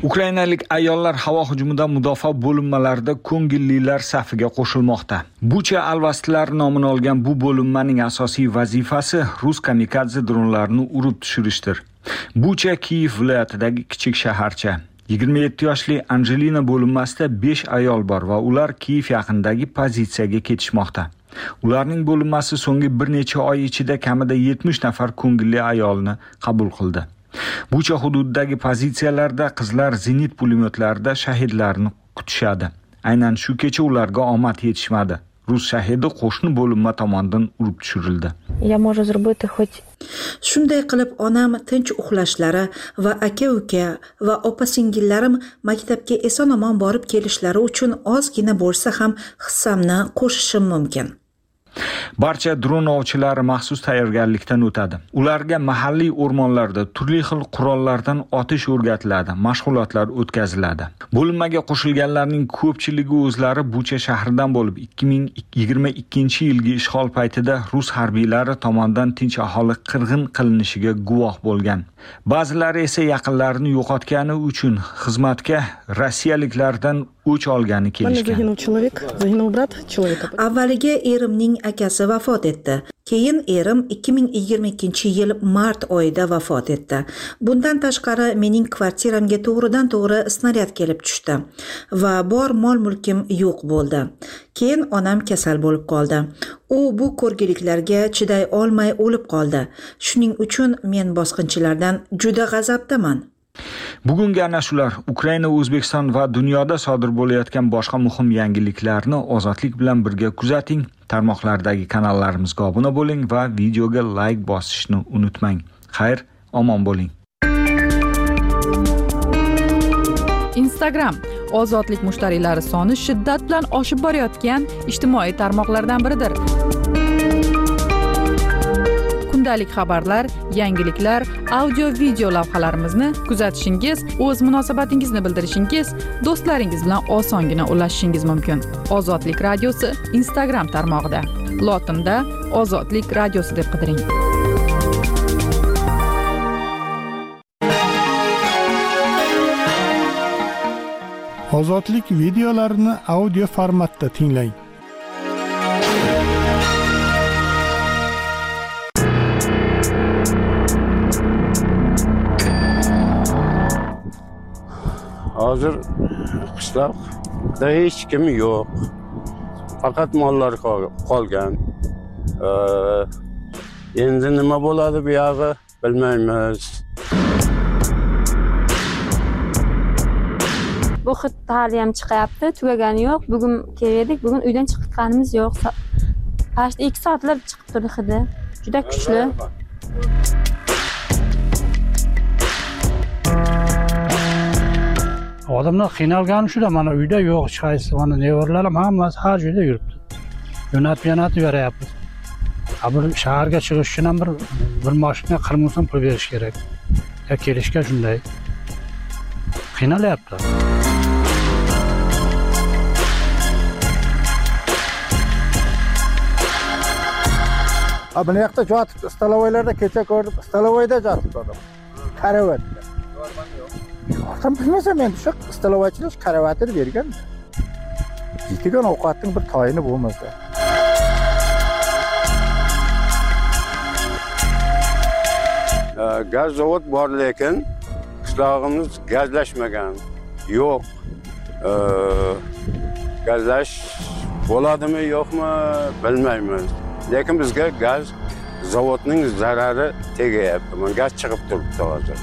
Ukrainalik ayollar havo hujumidan mudofaa bo'linmalarida ko'ngillilar safiga qo'shilmoqda. Bucha alvastlar nomini olgan bu bo'linmaning asosiy vazifasi rus kamikadze dronlarini urib tushirishdir. Bucha Kiyev viloyatidagi kichik shaharcha. yigirma yetti yoshli Anjelina bo'linmasida besh ayol bor va ular Kiyev yaqinidagi pozitsiyaga ketishmoqda. Ularning bo'linmasi so'nggi bir necha oy ichida kamida yetmish nafar ko'ngilli ayolni qabul qildi. Bucha hududidagi pozitsiyalarda qizlar zenit pulemyotlarida shahidlarni kutishadi. Aynan shu kecha ularga omad yetishmadi. Rus shahidi qo'shni bo'linma tomonidan urib tushirildi. Я можу зробити хоч Shunday qilib onam tinch uxlashlari va aka-uka va opa-singillarim maktabga eson-omon borib kelishlari uchun ozgina bo'lsa ham hissamni qo'shishim mumkin. Barcha dron ovchilari maxsus tayyorgarlikdan o'tadi. Ularga mahalliy o'rmonlarda turli xil qurollardan otish o'rgatiladi, mashg'ulotlar o'tkaziladi. Bo'linmaga qo'shilganlarning ko'pchiligi o'zlari Bucha shahridan bo'lib, ikki ming yigirma ikkinchi yilgi ishg'ol paytida rus harbiylari tomonidan tinch aholi qirg'in qilinishiga guvoh bo'lgan. Ba'zilari esa yaqinlarini yo'qotgani uchun xizmatga rossiyaliklardan o'ch olgani kelishgan. Avvaliga erimning akasi vafot etdi. Keyin erim ikki ming yigirma ikkinchi yil mart oyida vafot etdi. Bundan tashqari mening kvartiramga to'g'ridan to'g'ri snaryad kelib tushdi va bor mol-mulkim yo'q bo'ldi. Keyin onam kasal bo'lib qoldi. U bu ko'rgiliklarga chiday olmay o'lib qoldi. Shuning uchun men bosqinchilardan juda g'azabdaman. Bugungi ana shular Ukraina, O'zbekiston va dunyoda sodir bo'layotgan boshqa muhim yangiliklarni ozodlik bilan birga kuzating. Tarmoqlardagi kanallarimizga obuna bo'ling va videoga like bosishni unutmang. Xayr, omon bo'ling. Instagram ozodlik mushtariylari soni shiddat bilan oshib borayotgan ijtimoiy tarmoqlardan biridir. Kundalik xabarlar, yangiliklar, audio video lavhalarimizni kuzatishingiz, o'z munosabatingizni bildirishingiz, do'stlaringiz bilan osongina ulashishingiz mumkin. Ozodlik radiosi Instagram tarmog'ida. Lotinda Ozodlik radiosi deb qidiring. Ozodlik videolarini audio formatda tinglang. Hozir qishloqda hech kim yo'q. Faqat mollar qolgan. Endi nima bo'ladi bu yog'i bilmaymiz. Bu xit hali ham chiqyapti, tugagani yo'q. Bugun keldik, bugun uydan chiqqanimiz yo'q. Past ikki soatlab chiqib turdi hidi. Juda kuchli. Odamlar qiynalgani shuda, mana uyda yo'q, hech qaysi, mana nevaralarim hammasi har joyda yuribdi. Yo'natib-yo'natib beryapmiz. Bir shaharga chiqish uchun ham bir bir mashina qirq ming so'm pul berish kerak. Ya kelishga shunday. Qiynalyapti. Ha, bu yoqda yotibdi, stalovoylarda kecha ko'rdim, stalovoyda yotibdi odam. Karavatda. Tam bilmasam men shu stalovoychilar karavatini bergan. Yetigan ovqatning bir tayini bo'lmasa. Gaz zavod bor, lekin qishlog'imiz gazlashmagan. Yo'q. Gazlash bo'ladimi, yo'qmi bilmaymiz. Lekin bizga gaz zavodning zarari tegayapti. Men gaz chiqib turibdi hozir.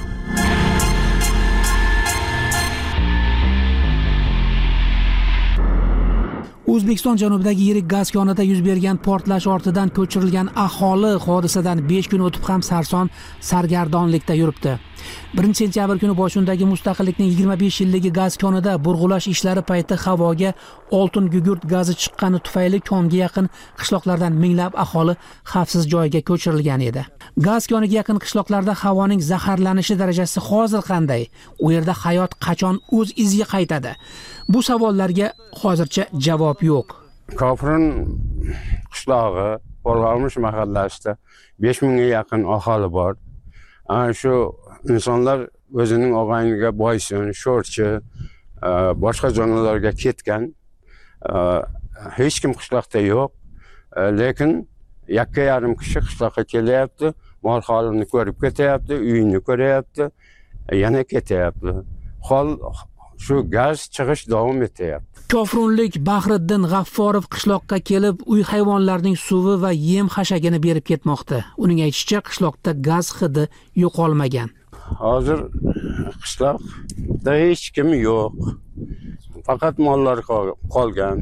O'zbekiston janubidagi yirik gaz konida yuz bergan portlash ortidan ko'chirilgan aholi hodisadan besh kun o'tib ham sarson sargardonlikda yuribdi. birinchi sentyabr kuni boshundagi mustaqillikning yigirma besh yilligi gaz konida burg'ulash ishlari payti havoga oltin gugurt gazi chiqqani tufayli konga yaqin qishloqlardan minglab aholi xavfsiz joyga ko'chirilgan edi. Gaz koniga yaqin qishloqlarda havoning zaharlanishi darajasi hozir qanday? U yerda hayot qachon o'z iziga qaytadi? Bu savollarga hozircha javob yo'q. Kofrin qishlog'i, Qo'rg'omish mahallasida besh mingga yaqin aholi bor. Ana shu insonlar o'zining og'ayniga boysun, sho'rchi, boshqa zonalarga ketgan. Hech kim qishloqda yo'q. Lekin yakka yarim kishi qishloqqa kelyapti, mol holini ko'rib ketyapti, uyini ko'ryapti, yana ketyapti. Hol shu gaz chiqish davom etyapti. Kofrunlik Bahriddin G'afforov qishloqqa kelib, uy hayvonlarining suvi va yem xashagini berib ketmoqda. Uning aytishicha, qishloqda gaz hidi yo'qolmagan. Hozir qishloqda hech kim yo'q. Faqat mollar qolgan.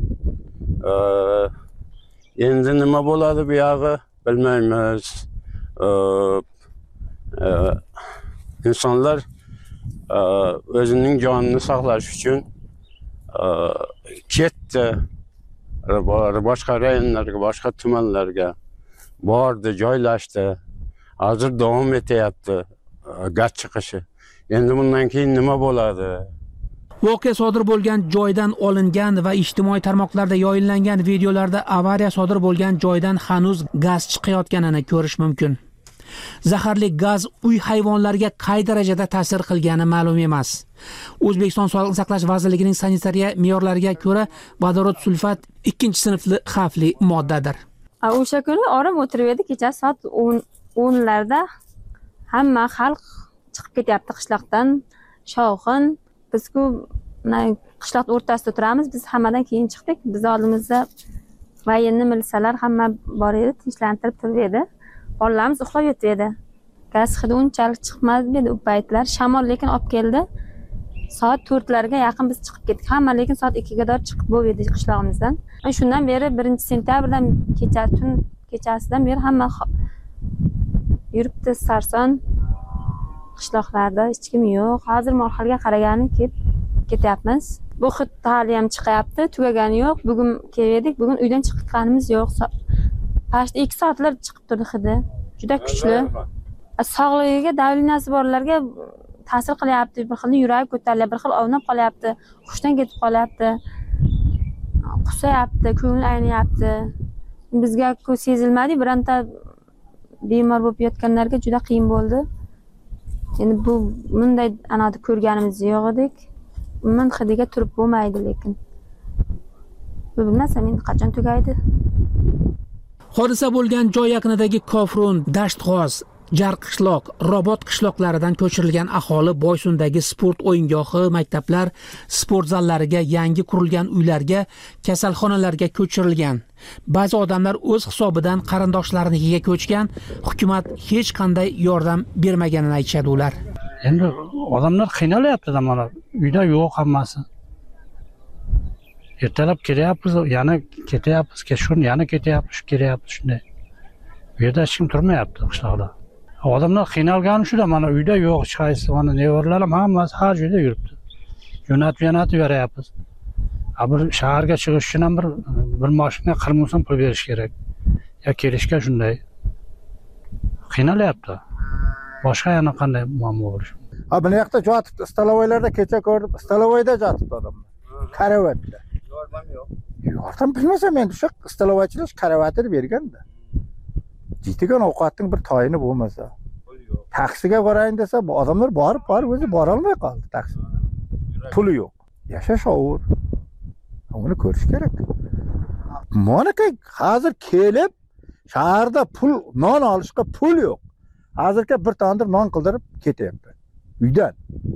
Endi nima bo'ladi bu yog'i bilmaymiz. İnsanlar o'zining jonini saqlash uchun ketdi. Boshqa rayonlarga, boshqa tumanlarga bordi, joylashdi. Hozir davom etyapti gaz chiqishi. Endi bundan keyin nima bo'ladi? Voqea sodir bo'lgan joydan olingan va ijtimoiy tarmoqlarda yoyinlangan videolarda avariya sodir bo'lgan joydan hanuz gaz chiqayotganini ko'rish mumkin. Zaharli gaz uy hayvonlariga qay darajada ta'sir qilgani ma'lum emas. O'zbekiston Sog'liqni saqlash vazirligining sanitariya me'yorlariga ko'ra, vodorod sulfat ikkinchi sinfli xavfli moddadir. O'sha kuni orom o'tirib edik, kecha soat o'n larda hamma xalq chiqib ketyapti qishloqdan, shovqin. Biz-ku qishloq o'rtasida turamiz, biz hammadan keyin chiqdik. Biz oldimizda vayenni militsiyalar hamma bor edi, tinchlantirib turib edi. Bolalarimiz uxlab yotib edi. Gaz hidi unchalik chiqmadi edi u paytlar. Shamol lekin olib keldi. Soat to'rtlarga yaqin biz chiqib ketdik. Hamma lekin soat ikkiga qadar chiqib bo'ldi qishlog'imizdan. Shundan beri birinchi sentyabrdan kecha tun kechasidan beri hamma yuribdi sarson. Qishloqlarda hech kim yo'q. Hozir Morxalga qaragani kelib ketyapmiz. Bu hid hali ham chiqyapti, tugagani yo'q. Bugun keldik, bugun uydan chiqqanimiz yo'q. Pashta ikki soatlar chiqib turdi hidi. Juda kuchli. Sog'ligiga davlinasi borlarga ta'sir qilyapti. Bir xil yuragi ko'tarilyapti, bir xil ovnab qolyapti, hushdan ketib qolyapti. Qusayapti, ko'ngli aynayapti. Bizga ku sezilmadi, biranta bemor bo'lib yotganlarga juda qiyin bo'ldi. Endi bu bunday anada ko'rganimiz yo'q edik. Umuman hidiga turib bo'lmaydi lekin. Bu bilmasam endi qachon tugaydi. Hodisa bo'lgan joy yaqinidagi Kofrun, Dashtg'oz, Jarqishloq, Robot qishloqlaridan ko'chirilgan aholi Boysundagi sport o'yingohi, maktablar, sport zallariga, yangi qurilgan uylarga, kasalxonalarga ko'chirilgan. Ba'zi odamlar o'z hisobidan qarindoshlariga ko'chgan, hukumat hech qanday yordam bermaganini aytishadi ular. Endi odamlar qiynalyapti-da, mana uyda yo'q hammasi. Ertalab kelyapmiz, yana ketyapmiz, kechqurun yana ketyapmiz, kelyapmiz shunday. Bu yerda hech kim turmayapti qishloqda. Odamlar qiynalgani shuda, mana uyda yo'q, hech qaysi, mana nevaralarim hammasi har joyda yuribdi. Jo'natib jo'natib beryapmiz. Bir shaharga chiqish uchun ham bir bir mashina qirq so'm pul berish kerak. Ya kelishga shunday. Qiynalyapti. Boshqa yana qanday muammo bo'lishi? Ha, bu yoqda yotibdi, stalovoylarda kecha ko'rdim, stalovoyda yotibdi odamlar. Karavatda. Yordam yo'q. Yordam bilmasam endi shu stalovoychilar karavatini berganda. Jitigan ovqatning bir tayini bo'lmasa. Taksiga borayin desa, bu odamlar borib, borib o'zi bora olmay qoldi taksiga. Puli yo'q. Yashash og'ir. Uni ko'rish kerak. Monaka hozir kelib shaharda pul non olishga pul yo'q. Hozirga bir tandir non qildirib ketyapti. Uydan.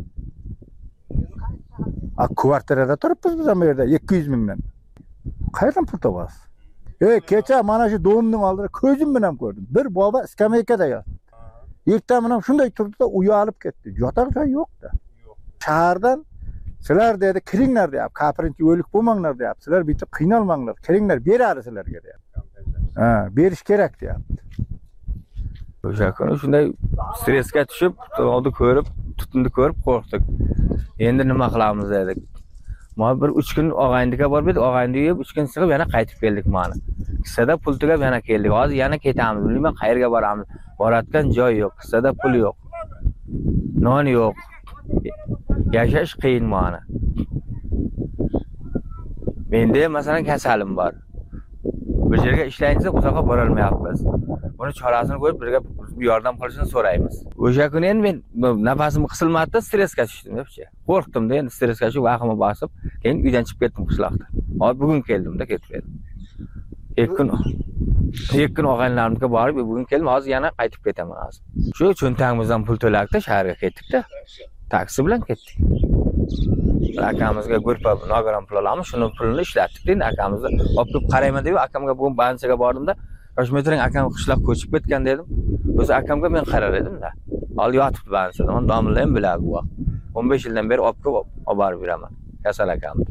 A kvartirada turibmiz biz ham yerda ikki yuz mingdan. Qayerdan pul topasiz? Ey, kecha mana shu domning oldida ko'zim bilan ko'rdim. Bir bobo skameykada yotdi. Erta bilan shunday turdi-da, uyalib ketdi. Yotar joy yo'q-da. Shahardan sizlar dedi, kiringlar deyapti. Kapirinchi o'lik bo'lmanglar deyapti. Sizlar bitib qiynalmanglar, kiringlar beradi sizlarga deyapti. Ha, berish kerak deyapti. O'sha kuni shunday stressga tushib, oldi ko'rib, tutunni ko'rib qo'rqdik. Endi nima qilamiz dedik. Mana bir uch kun og'ayniga borib edik, og'ayni yeb uch kun chiqib yana qaytib keldik mana. Qissada pul tugab yana keldik. Hozir yana ketamiz. Bilmayman qayerga boramiz. Boradigan joy yo'q, qissada pul yo'q. Non yo'q. Yashash qiyin mana. Menda masalan kasalim bor. bir yerga ishlaymiz, uzoqqa bora olmayapmiz. Buni chorasini qo'yib, birga yordam qilishini so'raymiz. O'sha kuni endi men nafasim qisilmadi, stressga tushdim debchi. Qo'rqdim-da, endi stressga tushib, vahima bosib, keyin uydan chiqib ketdim qishloqda. Hozir bugun keldim-da, ketib edim. ikki kun ikki kun og'aynilarimga borib, bugun keldim, hozir yana qaytib ketaman hozir. Shu cho'ntagimizdan pul to'lakda shaharga ketdik-da. Taksi bilan ketdik. Akamizga ko'rpa nogaron pul olamiz, shuni pulini ishlatdik. Endi akamizni olib kelib qarayman deb, akamga bugun banchaga bordim-da, "Yoshmetring akam qishloq ko'chib ketgan" dedim. O'zi akamga men qarar edim-da. Hali yotibdi banchada. Uni domla ham biladi bu. o'n besh yildan beri olib kelib olib borib beraman. Kasal akamni.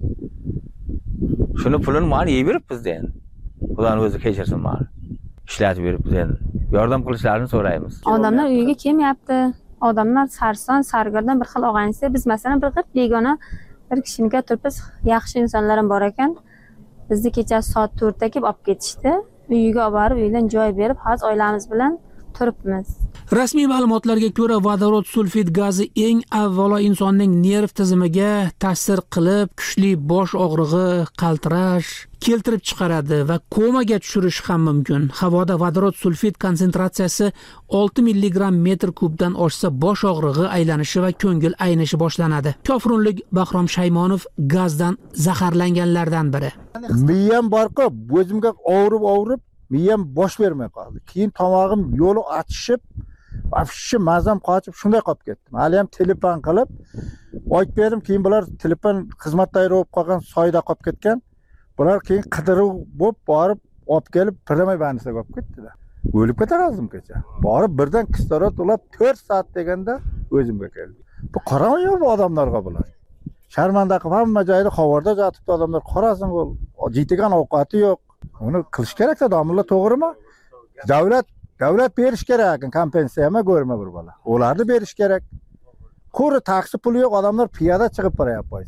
Shuni pulini mana yeb beribmiz endi. Xudoning o'zi kechirsin meni. Ishlatib beribmiz endi. Yordam qilishlarini so'raymiz. Odamlar uyiga kelmayapti. Odamlar sarson, sargardon bir xil og'aynisi. Biz masalan bir qilib begona bir kishiniga turibmiz, yaxshi insonlar ham bor ekan. Bizni kechasi soat to'rtda kelib olib ketishdi. Uyiga olib borib, uydan joy berib, hozir oilamiz bilan turibmiz. Rasmiy ma'lumotlarga ko'ra, vodorod sulfid gazi eng avvalo insonning nerv tizimiga ta'sir qilib, kuchli bosh og'rig'i, qaltirash keltirib chiqaradi va komaga tushirishi ham mumkin. Havoda vodorod sulfid konsentratsiyasi olti milligramm metr kubdan oshsa, bosh og'rig'i, aylanishi va ko'ngil aynishi boshlanadi. Kofrunlik Bahrom Shaymonov gazdan zaharlanganlardan biri. Miyam borqib, o'zimga og'rib-og'rib, miyam bosh bermay qoldi. Keyin tomog'im yo'li achishib, afshi mazam qochib shunday qolib ketdim. Hali ham telefon qilib aytib berdim, keyin bular telefon xizmatdagi bo'lib qolgan soyda qolib ketgan. Bular keyin qidiruv bo'lib borib olib kelib Piramay bandisaga olib ketdilar. O'lib ketardim kecha. Borib birdan kislorod ulab to'rt soat deganda o'zimga keldi. Bu qarang bu odamlarga bular. Sharmanda qilib hamma joyda xavorda yotibdi odamlar, qarasin bu jiytigan ovqati yo'q. Uni qilish kerak-da, domla to'g'rimi? Davlat davlat berish kerak, kompensiyama ko'rma bir bola. Ularni berish kerak. Qo'ri taksi puli yo'q, odamlar piyoda chiqib boryapti.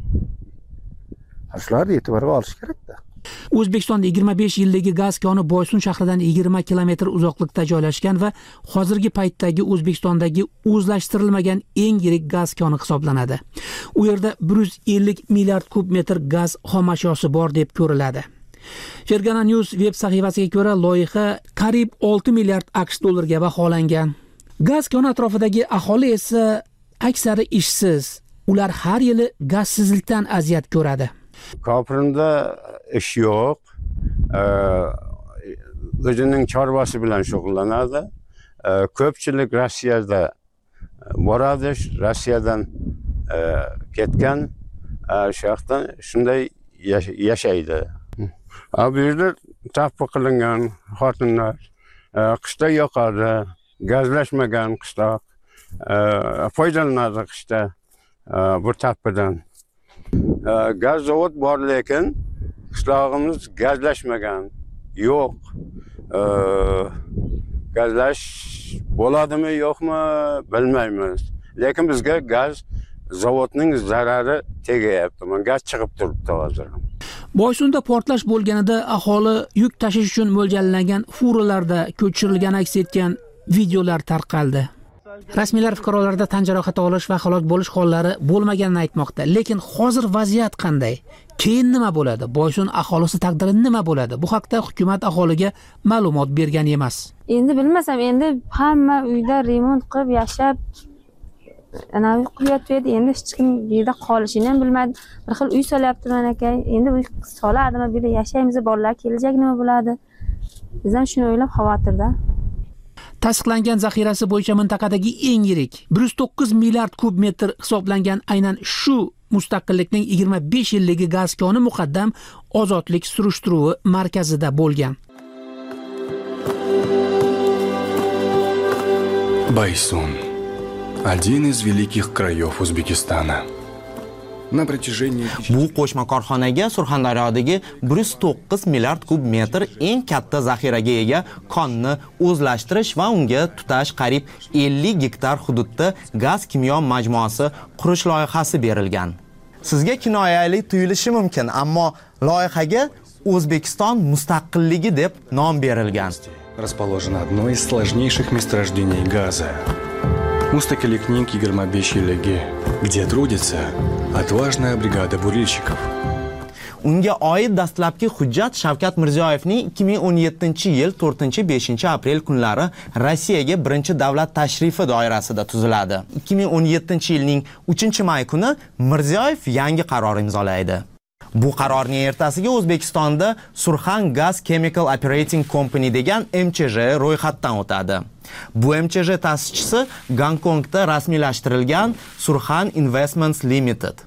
Shularni e'tiborga olish kerak-da. O'zbekistonda yigirma besh yildagi gaz koni Boysun shahridan yigirma kilometr uzoqlikda joylashgan va hozirgi paytdagi O'zbekistondagi o'zlashtirilmagan eng yirik gaz koni hisoblanadi. U yerda bir yuz ellik milliard kub metr gaz xom ashyosi bor deb ko'riladi. Fergana News veb sahifasiga ko'ra, loyiha qariyb olti milliard AQSh dollariga baholangan. Gaz koni atrofidagi aholi esa aksari ishsiz. Ular har yili gazsizlikdan aziyat ko'radi. Kofrunda ish yo'q. O'zining chorvasi bilan shug'ullanadi. Ko'pchilik Rossiyada boradi, Rossiyadan ketgan, shu yoqdan shunday yashaydi. Bu yerda tafbi qilingan xotinlar qishda yoqadi, gazlashmagan qishloq foydalanadi qishda bu tafbidan. Gaz zavod bor, lekin qishlog'imiz gazlashmagan, yo'q. Gazlash bo'ladimi, yo'qmi bilmaymiz. Lekin bizga gaz zavodning zarari tegayapti. Gaz chiqib turibdi hozir. Boysunda portlash bo'lganida aholi yuk tashish uchun mo'ljallangan furalarda ko'chirilgani aks etgan videolar tarqaldi. Rasmiylar fuqarolarda tan jarohati olish va halok bo'lish hollari bo'lmaganini aytmoqda. Lekin hozir vaziyat qanday? Keyin nima bo'ladi? Boysun aholisi taqdiri nima bo'ladi? Bu haqda hukumat aholiga ma'lumot bergan emas. Endi bilmasam, endi hamma uyda remont qilib yashab ana uy quryapti, endi hech kim bu yerda qolishini ham bilmadi. Bir xil uy solyaptiman aka. Endi uy soladimi, bu yerda yashaymiz, bolalar kelajak nima bo'ladi? Biz ham shuni o'ylab xavotirda. Tasdiqlangan zaxirasi bo'yicha mintaqadagi eng yirik bir yuz to'qqiz milliard kub metr hisoblangan aynan shu mustaqillikning yigirma besh yilligi gaz koni muqaddam ozodlik surishtiruvi markazida bo'lgan. Байсун – один из великих краев Узбекистана. Bu qo'shma korxonaga Surxondaryodagi bir yuz to'qqiz milliard kub metr eng katta zaxiraga ega konni o'zlashtirish va unga tutash qariyb ellik gektar hududda gaz kimyo majmuasi qurish loyihasi berilgan. Sizga kinoyali tuyulishi mumkin, ammo loyihaga O'zbekiston mustaqilligi deb nom berilgan. Расположено одно из сложнейших месторождений газа. Мустакиликning yigirma besh yilligi, где трудится отважная бригада бурильщиков. Unga oid dastlabki hujjat Shavkat Mirziyoyevning ikki ming o'n yettinchi yil to'rtinchi beshinchi aprel kunlari Rossiyaga birinchi davlat tashrifi doirasida tuziladi. ikki ming o'n yettinchi yilning uchinchi may kuni Mirziyoyev yangi qaror imzolaydi. Bu qarorning ertasiga O'zbekistonda Surxan Gas Chemical Operating Company degan M Ch J ro'yxatdan o'tadi. Bu M Ch J ta'sischisi Gonkongda rasmiylashtirilgan Surxan Investments Limited.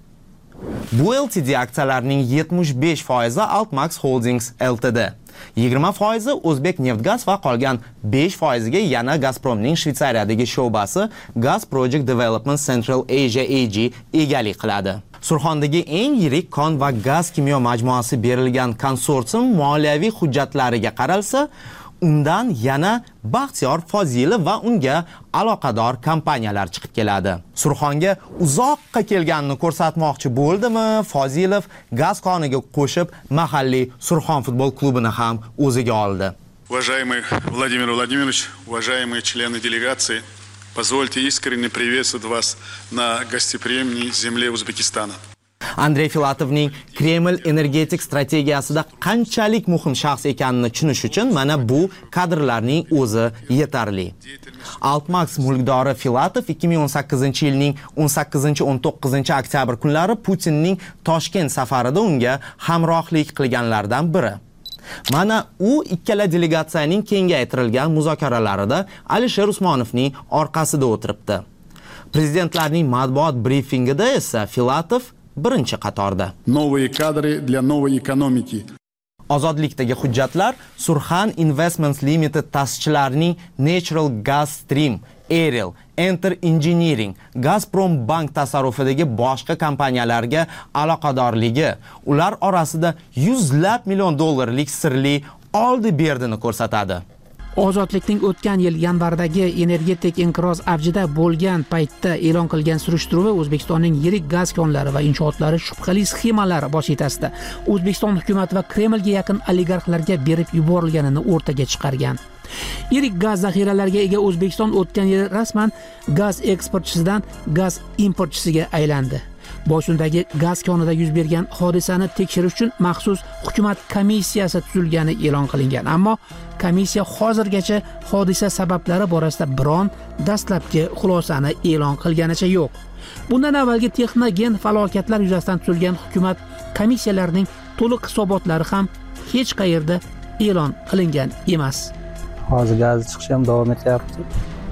Bu L T D aksiyalarining yetmish besh foizi Altmax Holdings L T D, yigirma foizi O'zbek Neftgaz va qolgan besh foiziga yana Gazpromning Shveysariyadagi sho'basi Gas Project Development Central Asia A G egalik qiladi. Surxondagi eng yirik kon va gaz kimyo majmuasi berilgan konsorsium moliyaviy hujjatlariga qaralsa, undan yana Baxtiyor Fozilov va unga aloqador kompaniyalar chiqib keladi. Surxonga uzoqqa kelganini ko'rsatmoqchi bo'ldimi, Fozilov gaz koniga qo'shib mahalliy Surxon futbol klubini ham o'ziga oldi. Уважаемый Владимир Владимирович, уважаемые члены делегации, позвольте искренне приветствовать вас на гостеприимной земле Узбекистана. Andrey Filatovning Kreml energetik strategiyasida qanchalik muhim shaxs ekanini tushunish uchun mana bu kadrlarning o'zi yetarli. Altmax mulkdori Filatov ikki ming o'n sakkizinchi yilning o'n sakkizinchi o'n to'qqizinchi oktyabr kunlari Putinning Toshkent safarida unga hamrohlik qilganlardan biri. Mana u ikkala delegatsiyaning kengaytirilgan muzokaralarida Alisher Usmonovning orqasida o'tiribdi. Prezidentlarning matbuot brifingida esa Filatov birinchi qatorda. Новые кадры для новой экономики. Ozodlikdagi hujjatlar Surxan Investments Limited ta'sischilarining Natural Gas Stream, Aerial, Enter Engineering, Gazprom Bank tasarrufidagi boshqa kompaniyalarga aloqadorligi, ular orasida yuzlab million dollarlik sirli oldi-berdini ko'rsatadi. Ozodlikning o'tgan yil yanvardagi energetik inqiroz avjida bo'lgan paytda e'lon qilgan surishtiruvi O'zbekistonning yirik gaz konlari va inshootlari shubhali sxemalar vositasida O'zbekiston hukumati va Kremlga yaqin oligarxlarga berib yuborilganini o'rtaga chiqargan. Yirik gaz zaxiralariga ega O'zbekiston o'tgan yil rasman gaz eksportchisidan gaz importchisiga aylandi. Boysundagi gaz konida yuz bergan hodisani tekshirish uchun maxsus hukumat komissiyasi tuzilgani e'lon qilingan, ammo komissiya hozirgacha hodisa sabablari borasida biron dastlabki xulosani e'lon qilganicha yo'q. Bundan avvalgi texnogen falokatlar yuzasidan tuzilgan hukumat komissiyalarining to'liq hisobotlari ham hech qayerda e'lon qilingan emas. Hozir gaz chiqishi ham davom etyapti.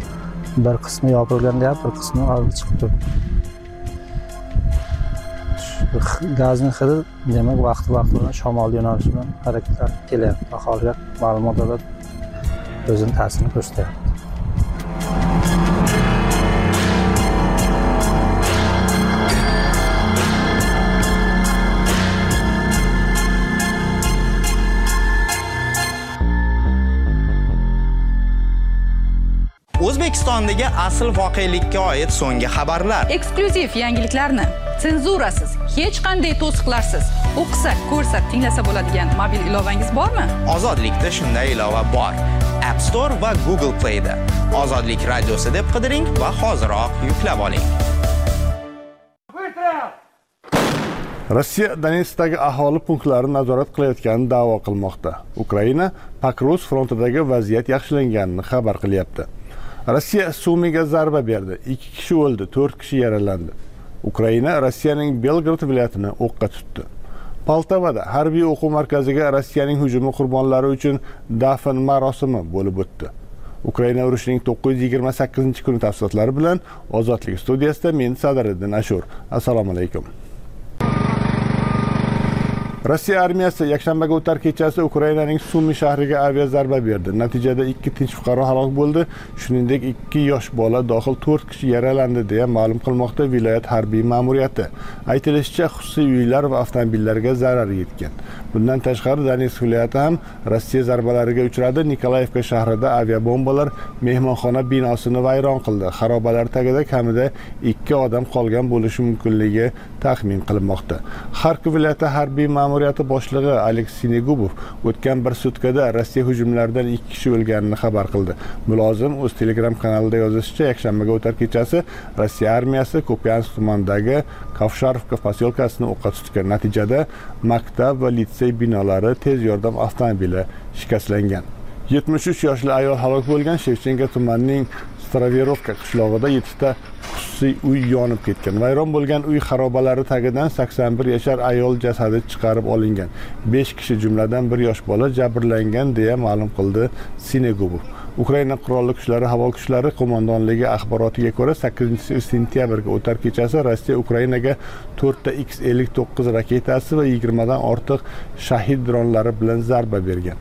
Bir qismi yopilganda, bir qismi hozir chiqib turibdi. Gazning hidi demak vaqti-vaqti bilan shamol yo'nalishi bilan harakatlar kelyapti. Aholiga ma'lumotlar o'zining ta'sirini ko'rsatyapti. O'zbekistondagi asl voqelikka oid so'nggi xabarlar. Eksklyuziv yangiliklarni senzurasiz, hech qanday to'siqlarsiz o'qisak, ko'rsak, tinglasa bo'ladigan mobil ilovangiz bormi? Ozodlikda shunday ilova bor. App Store va Google Play da. Ozodlik radiosi deb qidiring va hoziroq yuklab oling. Rossiya Donetskdagi aholi punktlarini nazorat qilayotganini da'vo qilmoqda. Ukraina Pakros frontidagi vaziyat yaxshilanganini xabar qilyapti. Rossiya Sumiga zarba berdi. ikki kishi o'ldi, to'rt kishi yaralandi. Ukraina Rossiyaning Belgrad viloyatini o'qqa tutdi. Poltavada harbiy o'quv markaziga Rossiyaning hujumi qurbonlari uchun dafn marosimi bo'lib o'tdi. Ukraina urushining to'qqiz yuz yigirma sakkizinchi kuni tafsilotlari bilan Ozodlik studiyasida men Sadiriddin Ashur. Assalomu alaykum. Rossiya armiyasi yakshanbaga o'tar kechasi Ukrainaning Sumi shahriga aviazarba berdi. Natijada ikki tinch fuqaro halok bo'ldi, shuningdek ikki yosh bola dohil to'rt kishi yaralandi deya ma'lum qilmoqda viloyat harbiy ma'muriyati. Aytilishicha, xususiy uylar va avtomobillarga zarar yetgan. Bundan tashqari Donetsk viloyati ham Rossiya zarbalariga uchradi. Nikolayevka shahrida aviabombalar mehmonxona binosini vayron qildi. Xarobalar tagida kamida ikki odam qolgan bo'lishi mumkinligi taxmin qilinmoqda. Xarkov viloyati harbiy ma'muriyati ma'muriyati boshlig'i Aleksey Negubov o'tgan bir sutkada Rossiya hujumlaridan ikki kishi o'lganini xabar qildi. Mulozim o'z Telegram kanalida yozishicha, yakshanbaga o'tar kechasi Rossiya armiyasi Kupiansk tumanidagi Kovsharovka posyolkasini o'qqa tutgan. Natijada maktab va litsey binolari, tez yordam avtomobili shikastlangan. yetmish uch yoshli ayol halok bo'lgan. Shevchenka tumanining Staroverovka qishlog'ida yettita xususiy uy yonib ketgan. Vayron bo'lgan uy xarobalari tagidan sakson bir yashar ayol jasadi chiqarib olingan. besh kishi, jumladan bir yosh bola jabrlangan deya ma'lum qildi Sinegubov. Ukraina qurolli kuchlari havo kuchlari qo'mondonligi axborotiga ko'ra, sakkizinchi sentyabrga o'tar kechasi Rossiya Ukrainaga to'rtta X ellik to'qqiz raketasi va yigirmadan ortiq shahid dronlari bilan zarba bergan.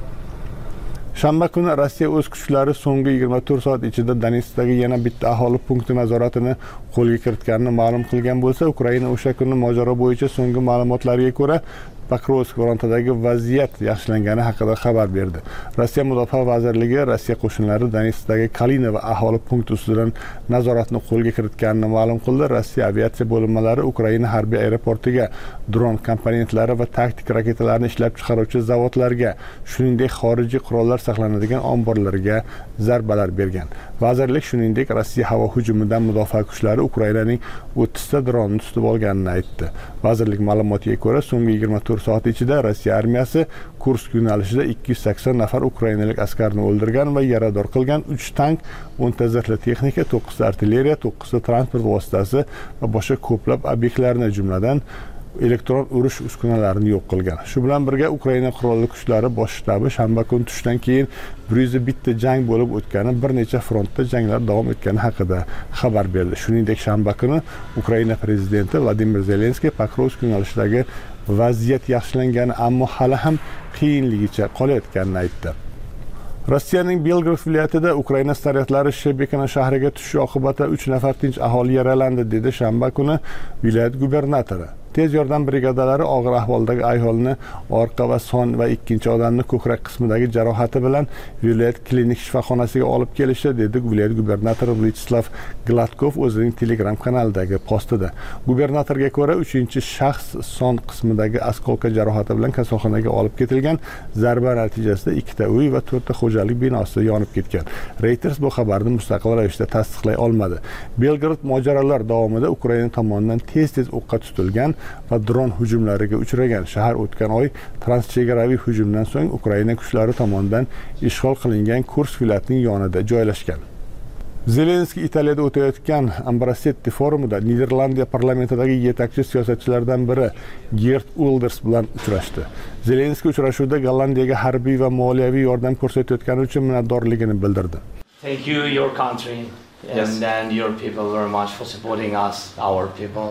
Shanba kuni Rossiya o'z kuchlari so'nggi yigirma to'rt soat ichida Donetskdagi yana bitta aholi punkti nazoratini qo'lga kiritganini ma'lum qilgan bo'lsa, Ukraina o'sha kuni mojaro bo'yicha so'nggi ma'lumotlarga ko'ra Pakrovsk frontidagi vaziyat yaxshilangani haqida xabar berdi. Rossiya Mudofaa vazirligi Rossiya qo'shinlari Donetskdagi Kalina va aholi punkti ustidan nazoratni qo'lga kiritganini ma'lum qildi. Rossiya aviatsiya bo'linmalari Ukraina harbiy aeroportiga, dron komponentlari va taktik raketalarni ishlab chiqaruvchi zavodlarga, shuningdek xorijiy qurollar saqlanadigan omborlarga zarbalar bergan. Vazirlik shuningdek Rossiya havo hujumidan mudofaa kuchlari Ukrainaning o'ttizta dronni tutib olganini aytdi. Vazirlik ma'lumotiga ko'ra, so'nggi yigirma to'rt soat ichida Rossiya armiyasi Kursk yo'nalishida ikki yuz sakson nafar ukrainalik askarni o'ldirgan va yarador qilgan, uch tank, o'nta zirhli texnika, to'qqizta artilleriya, to'qqizta transport vositasi va boshqa ko'plab obyektlarni, jumladan elektron urush uskunalarini yo'q qilgan. Shu bilan birga Ukraina qurolli kuchlari bosh shtabi shanba kuni tushdan keyin bir yuz bitta jang bo'lib o'tgani, bir necha frontda janglar davom etgani haqida xabar berdi. Shuningdek, shanba kuni Ukraina prezidenti Vladimir Zelenskiy Pakrovsk yo'nalishidagi vaziyat yaxshilangani, ammo hali ham qiyinligicha qolayotganini aytdi. Rossiyaning Belgorod viloyatida Ukraina snaryadlari Shebekina shahriga tushishi oqibatida uch nafar tinch aholi yaralandi, dedi shanba kuni viloyat gubernatori. Tez yordam brigadalari og'ir ahvoldagi ayolni orqa va son va ikkinchi odamni ko'krak qismidagi jarohati bilan viloyat klinik shifoxonasiga olib kelishdi, dedi viloyat gubernatori Vyacheslav Gladkov o'zining Telegram kanalidagi postida. Gubernatorga ko'ra, uchinchi shaxs son qismidagi askolka jarohati bilan kasalxonaga olib ketilgan. Zarba natijasida ikkita uy va to'rtta xo'jalik binosi yonib ketgan. Reuters bu xabarni mustaqil ravishda tasdiqlay olmadi. Belgorod mojarolar davomida Ukraina tomonidan tez-tez o'qqa tutilgan va dron hujumlariga uchragan. Shahar o'tgan oy transchegaraviy hujumdan so'ng Ukraina kuchlari tomonidan ishg'ol qilingan Kursk viloyatining yonida joylashgan. Zelenskiy Italiyada o'tayotgan Ambrosetti forumida Niderlandiya parlamentidagi yetakchi siyosatchilardan biri Geert Wilders bilan uchrashdi. Zelenskiy uchrashuvda Gollandiyaga harbiy va moliyaviy yordam ko'rsatayotgani uchun minnatdorligini bildirdi. Thank you, your country. Yes. And then your people very much for supporting us, our people.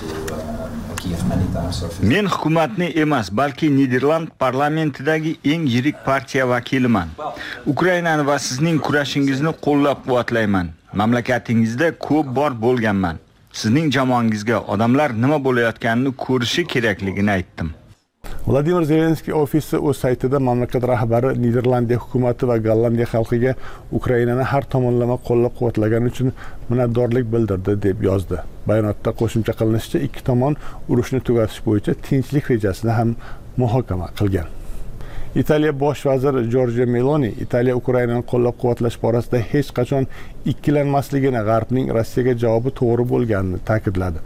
Men hukumatni emas, balki Niderland parlamentidagi eng yirik partiya vakiliman. Ukrainani va sizning kurashingizni qo'llab-quvvatlayman. Mamlakatingizda ko'p bor bo'lganman. Sizning jamoangizga odamlar nima bo'layotganini ko'rishi kerakligini aytdim. Vladimir Zelenskiy ofisi o'z saytida mamlakat rahbari Niderlandiya hukumati va Gollandiya xalqiga Ukrainani har tomonlama qo'llab-quvvatlagani uchun minnatdorlik bildirdi deb yozdi. Bayonotda qo'shimcha qilinishicha, ikki tomon urushni tugatish bo'yicha tinchlik rejasini ham muhokama qilgan. Italiya bosh vaziri Giorgia Meloni Italiya Ukrainani qo'llab-quvvatlash borasida hech qachon ikkilanmasligini, G'arbning Rossiyaga javobi to'g'ri bo'lganini ta'kidladi.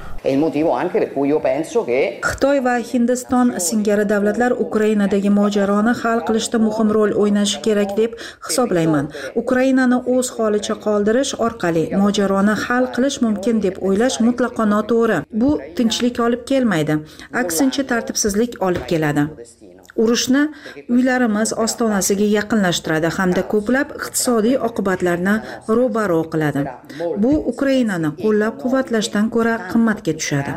Xitoy va Hindiston singari davlatlar Ukrainadagi mojaroni hal qilishda muhim rol o'ynashi kerak deb hisoblayman. Ukrainani o'z holicha qoldirish orqali mojaroni hal qilish mumkin deb o'ylash mutlaqo noto'g'ri. Bu tinchlik olib kelmaydi, aksincha tartibsizlik olib keladi. Urushni uylarimiz ostonasiga yaqinlashtiradi hamda ko'plab iqtisodiy oqibatlarni ro'baro qiladi. Bu Ukrainani qo'llab-quvvatlashdan ko'ra qimmatga tushadi.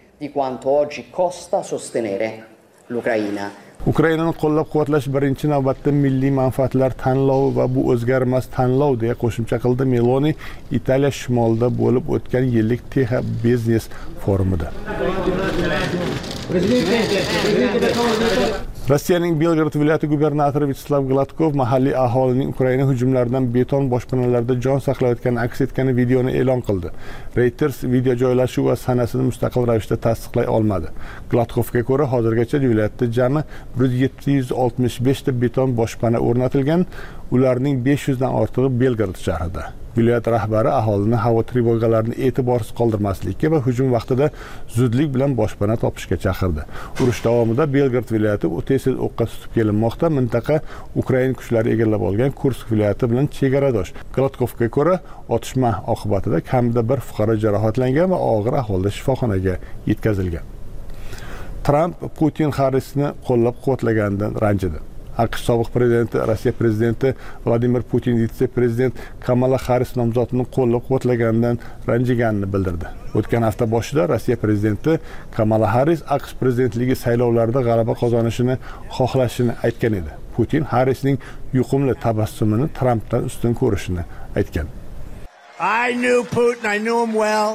Ukrainani qo'llab-quvvatlash birinchi navbatda milliy manfaatlar tanlovi va bu o'zgarmas tanlov, deya qo'shimcha qildi Meloni Italiya shimolida bo'lib o'tgan yillik Teha biznes forumida. Rossiyaning Belgrad viloyati gubernatori Vyacheslav Gladkov mahalliy aholining Ukraina hujumlaridan beton boshpanalarda jon saqlayotganini aks etgan videoni e'lon qildi. Reuters video joylashuv va sanasini mustaqil ravishda tasdiqlay olmadi. Gladkovga ko'ra, hozirgacha viloyatda jami bir ming yetti yuz oltmish besh ta beton boshpana o'rnatilgan, ularning besh yuz dan ortig'i Belgrad shahrida. Viloyat rahbari aholini havo trevogalarini e'tiborsiz qoldirmaslikka va hujum vaqtida zudlik bilan boshpana topishga chaqirdi. Urush davomida Belgrad viloyati tez-tez o'qqa tutib kelinmoqda. Mintaqa Ukraina kuchlari egallab olgan Kursk viloyati bilan chegaradosh. Gladkovga ko'ra, otishma oqibatida kamida bir fuqaro jarohatlangan va og'ir ahvolda shifoxonaga yetkazilgan. Tramp Putin Harrisni qo'llab-quvvatlaganidan ranjidi. AQSh sobiq prezidenti, Rossiya prezidenti Vladimir Putin vitse-prezident Kamala Harris nomzodini qo'llab-quvvatlaganidan ranjiganini bildirdi. O'tgan hafta boshida Rossiya prezidenti Kamala Harris AQSh prezidentligi saylovlarida g'alaba qozonishini xohlashini aytgan edi. Putin Harrisning yuqumli tabassumini Trampdan ustun ko'rishini aytgan. I knew Putin, I knew him well.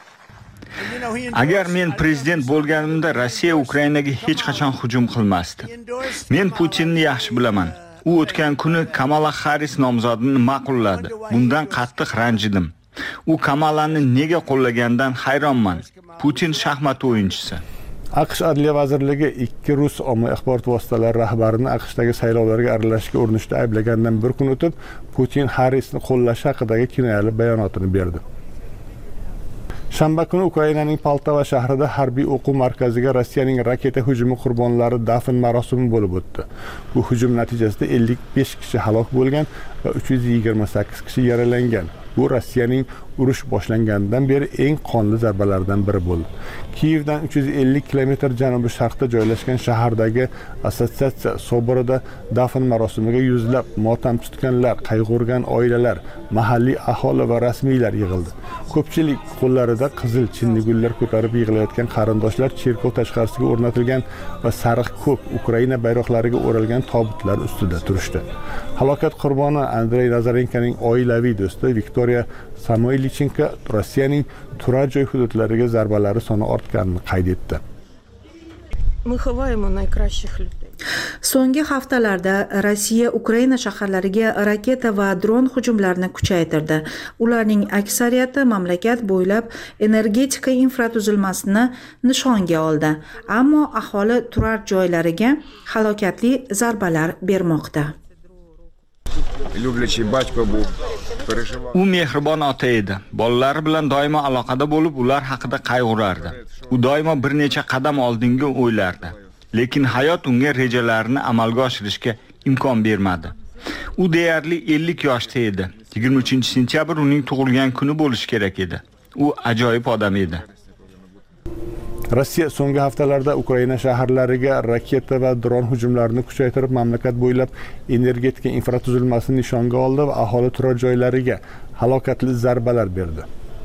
Agar men prezident bo'lganimda Rossiya Ukrainaga hech qachon hujum qilmasdi. Men Putinni yaxshi bilaman. U o'tgan kuni Kamala Harris nomzodini ma'qulladi. Bundan qattiq ranjidim. U Kamalani nega qo'llaganidan hayronman. Putin shaxmat o'yinchisi. AQSh Adliya vazirligi ikki rus ommaviy axborot vositalari rahbarini AQShdagi saylovlarga aralashishga urinishda ayblagandan bir kun o'tib, Putin Harrisni qo'llash haqidagi kinoyali bayonotini berdi. Shanba kuni Ukrainaning Poltava shahrida harbiy o'quv markaziga Rossiyaning raketa hujumi qurbonlari dafn marosimi bo'lib o'tdi. Bu hujum natijasida ellik besh kishi halok bo'lgan va uch yuz yigirma sakkiz kishi yaralangan. Bu Rossiyaning urush boshlanganidan beri eng qonli zarbalardan biri bo'ldi. Kiyevdan uch yuz ellik kilometr janubi-sharqda joylashgan shahardagi assotsiatsiya soborida dafn marosimiga yuzlab motam tutganlar, qayg'urgan oilalar, mahalliy aholi va rasmiylar yig'ildi. Ko'pchilik qo'llarida qizil chinni gullar ko'tarib yig'layotgan qarindoshlar cherkov tashqarisiga o'rnatilgan va sariq ko'k Ukraina bayroqlariga o'ralgan tobutlar ustida turishdi. Halokat qurboni Andrey Nazarenkoning oilaviy do'sti Viktoriya Samoylichenko Rossiyaning turar joy hududlariga zarbalari soni ortganini qayd etdi. So'nggi haftalarda Rossiya Ukraina shaharlariga raketa va dron hujumlarini kuchaytirdi. Ularning aksariyati mamlakat bo'ylab energetika infratuzilmasini nishonga oldi. Ammo aholi turar joylariga halokatli zarbalar bermoqda. U mehribon ota edi. Bolalari bilan doimo aloqada bo'lib, ular haqida qayg'urardi. U doimo bir necha qadam oldinga o'ylardi. Lekin hayot unga rejalarini amalga oshirishga imkon bermadi. U deyarli ellik yoshda edi. yigirma uchinchi sentyabr uning tug'ilgan kuni bo'lishi kerak edi. U ajoyib odam edi. Rossiya so'nggi haftalarda Ukraina shaharlariga raketa va dron hujumlarini kuchaytirib, mamlakat bo'ylab energetika infratuzilmasini nishonga oldi va aholi turar joylariga halokatli zarbalar berdi.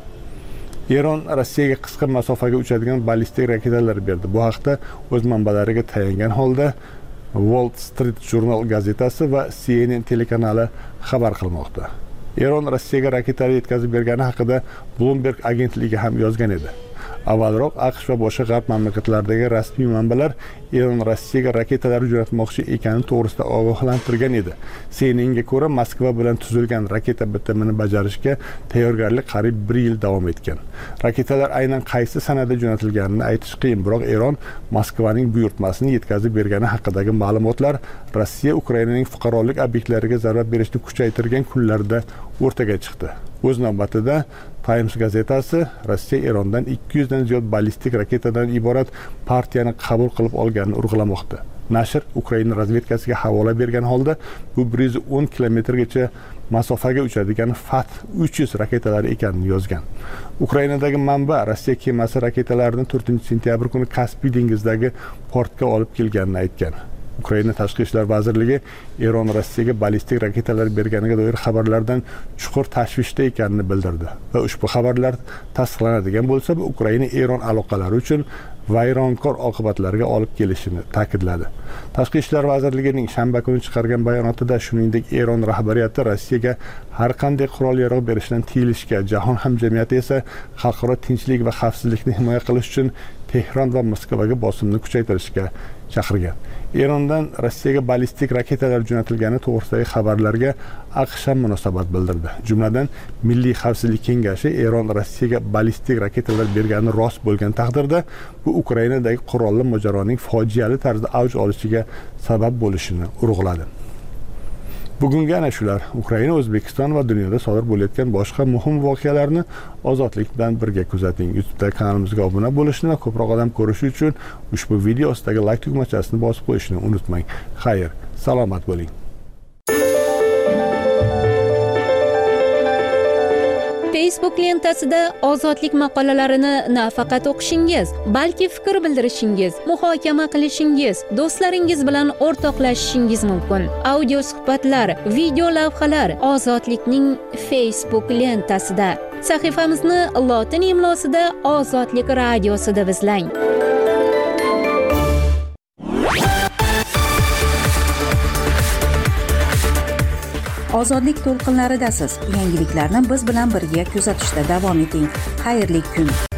Eron Rossiyaga qisqa masofaga uchadigan ballistik raketalar berdi. Bu haqda o'z manbalariga tayangan holda Wall Street Journal gazetasi va C N N telekanali xabar qilmoqda. Eron Rossiyaga raketalar yetkazib bergani haqida Bloomberg agentligi ham yozgan edi. Avvalroq AQSh va boshqa g'arb mamlakatlaridagi rasmiy manbalar Eron Rossiyaga raketalar jo'natmoqchi ekani to'g'risida ogohlantirgan edi. C N N ga ko'ra, Moskva bilan tuzilgan raketa bitimini bajarishga tayyorgarlik qariyb bir yil davom etgan. Raketalar aynan qaysi sanada jo'natilganini aytish qiyin, biroq Eron Moskvaning buyurtmasini yetkazib bergani haqidagi ma'lumotlar Rossiya Ukrainaning fuqarolik obyektlariga zarar berishni kuchaytirgan kunlarda o'rtaga chiqdi. O'z navbatida Times gazetasi Rossiya Erondan ikki yuz dan ziyod ballistik raketadan iborat partiyani qabul qilib olganini urg'ulamoqda. Nashr Ukraina razvedkasiga havola bergan holda bu bir yuz o'n kilometrgacha masofaga uchadigan Fat uch yuz raketalari ekanini yozgan. Ukrainadagi manba Rossiya kemasi raketalarni to'rtinchi sentyabr kuni Kaspiy dengizidagi portga olib kelganini aytgan. Ukraina Tashqi ishlar vazirligi Eron Rossiyaga ballistik raketalar berganiga doir xabarlardan chuqur tashvishda ekanini bildirdi va ushbu xabarlar tasdiqlanadigan bo'lsa, bu Ukraina Eron aloqalari uchun vayronkor oqibatlarga olib kelishini ta'kidladi. Tashqi ishlar vazirligining shanba kuni chiqargan bayonotida shuningdek Eron rahbariyati Rossiyaga har qanday qurol-yarog' berishdan tiyilishga, jahon hamjamiyati esa xalqaro tinchlik va xavfsizlikni himoya qilish uchun Tehron va Moskvaga bosimni kuchaytirishga chaqirgan. Erondan Rossiyaga ballistik raketalar jo'natilgani to'g'risidagi xabarlarga AQSh ham munosabat bildirdi. Jumladan, Milliy xavfsizlik kengashi Eron Rossiyaga ballistik raketalar bergani rost bo'lgan taqdirda, bu Ukrainadagi qurolli mojaroning fojiali tarzda avj olishiga sabab bo'lishini urg'uladi. Bugungi ana shular. Ukraina, O'zbekiston va dunyoda sodir bo'layotgan boshqa muhim voqealarni Ozodlik bilan birga kuzating. YouTube kanalimizga obuna bo'lishni va ko'proq odam ko'rishi uchun ushbu video ostidagi like tugmachasini bosib qo'yishni unutmang. Xayr, salomat bo'ling. Facebook lentasida ozodlik maqolalarini nafaqat o'qishingiz, balki fikr bildirishingiz, muhokama qilishingiz, do'stlaringiz bilan o'rtoqlashishingiz mumkin. Audio suhbatlar, video lavhalar Ozodlikning Facebook lentasida. Sahifamizni lotin imlosida Ozodlik radiosida izlang. Ozodlik to'lqinlaridasiz. Yangiliklarni biz bilan birga kuzatishda davom eting. Xayrli kun.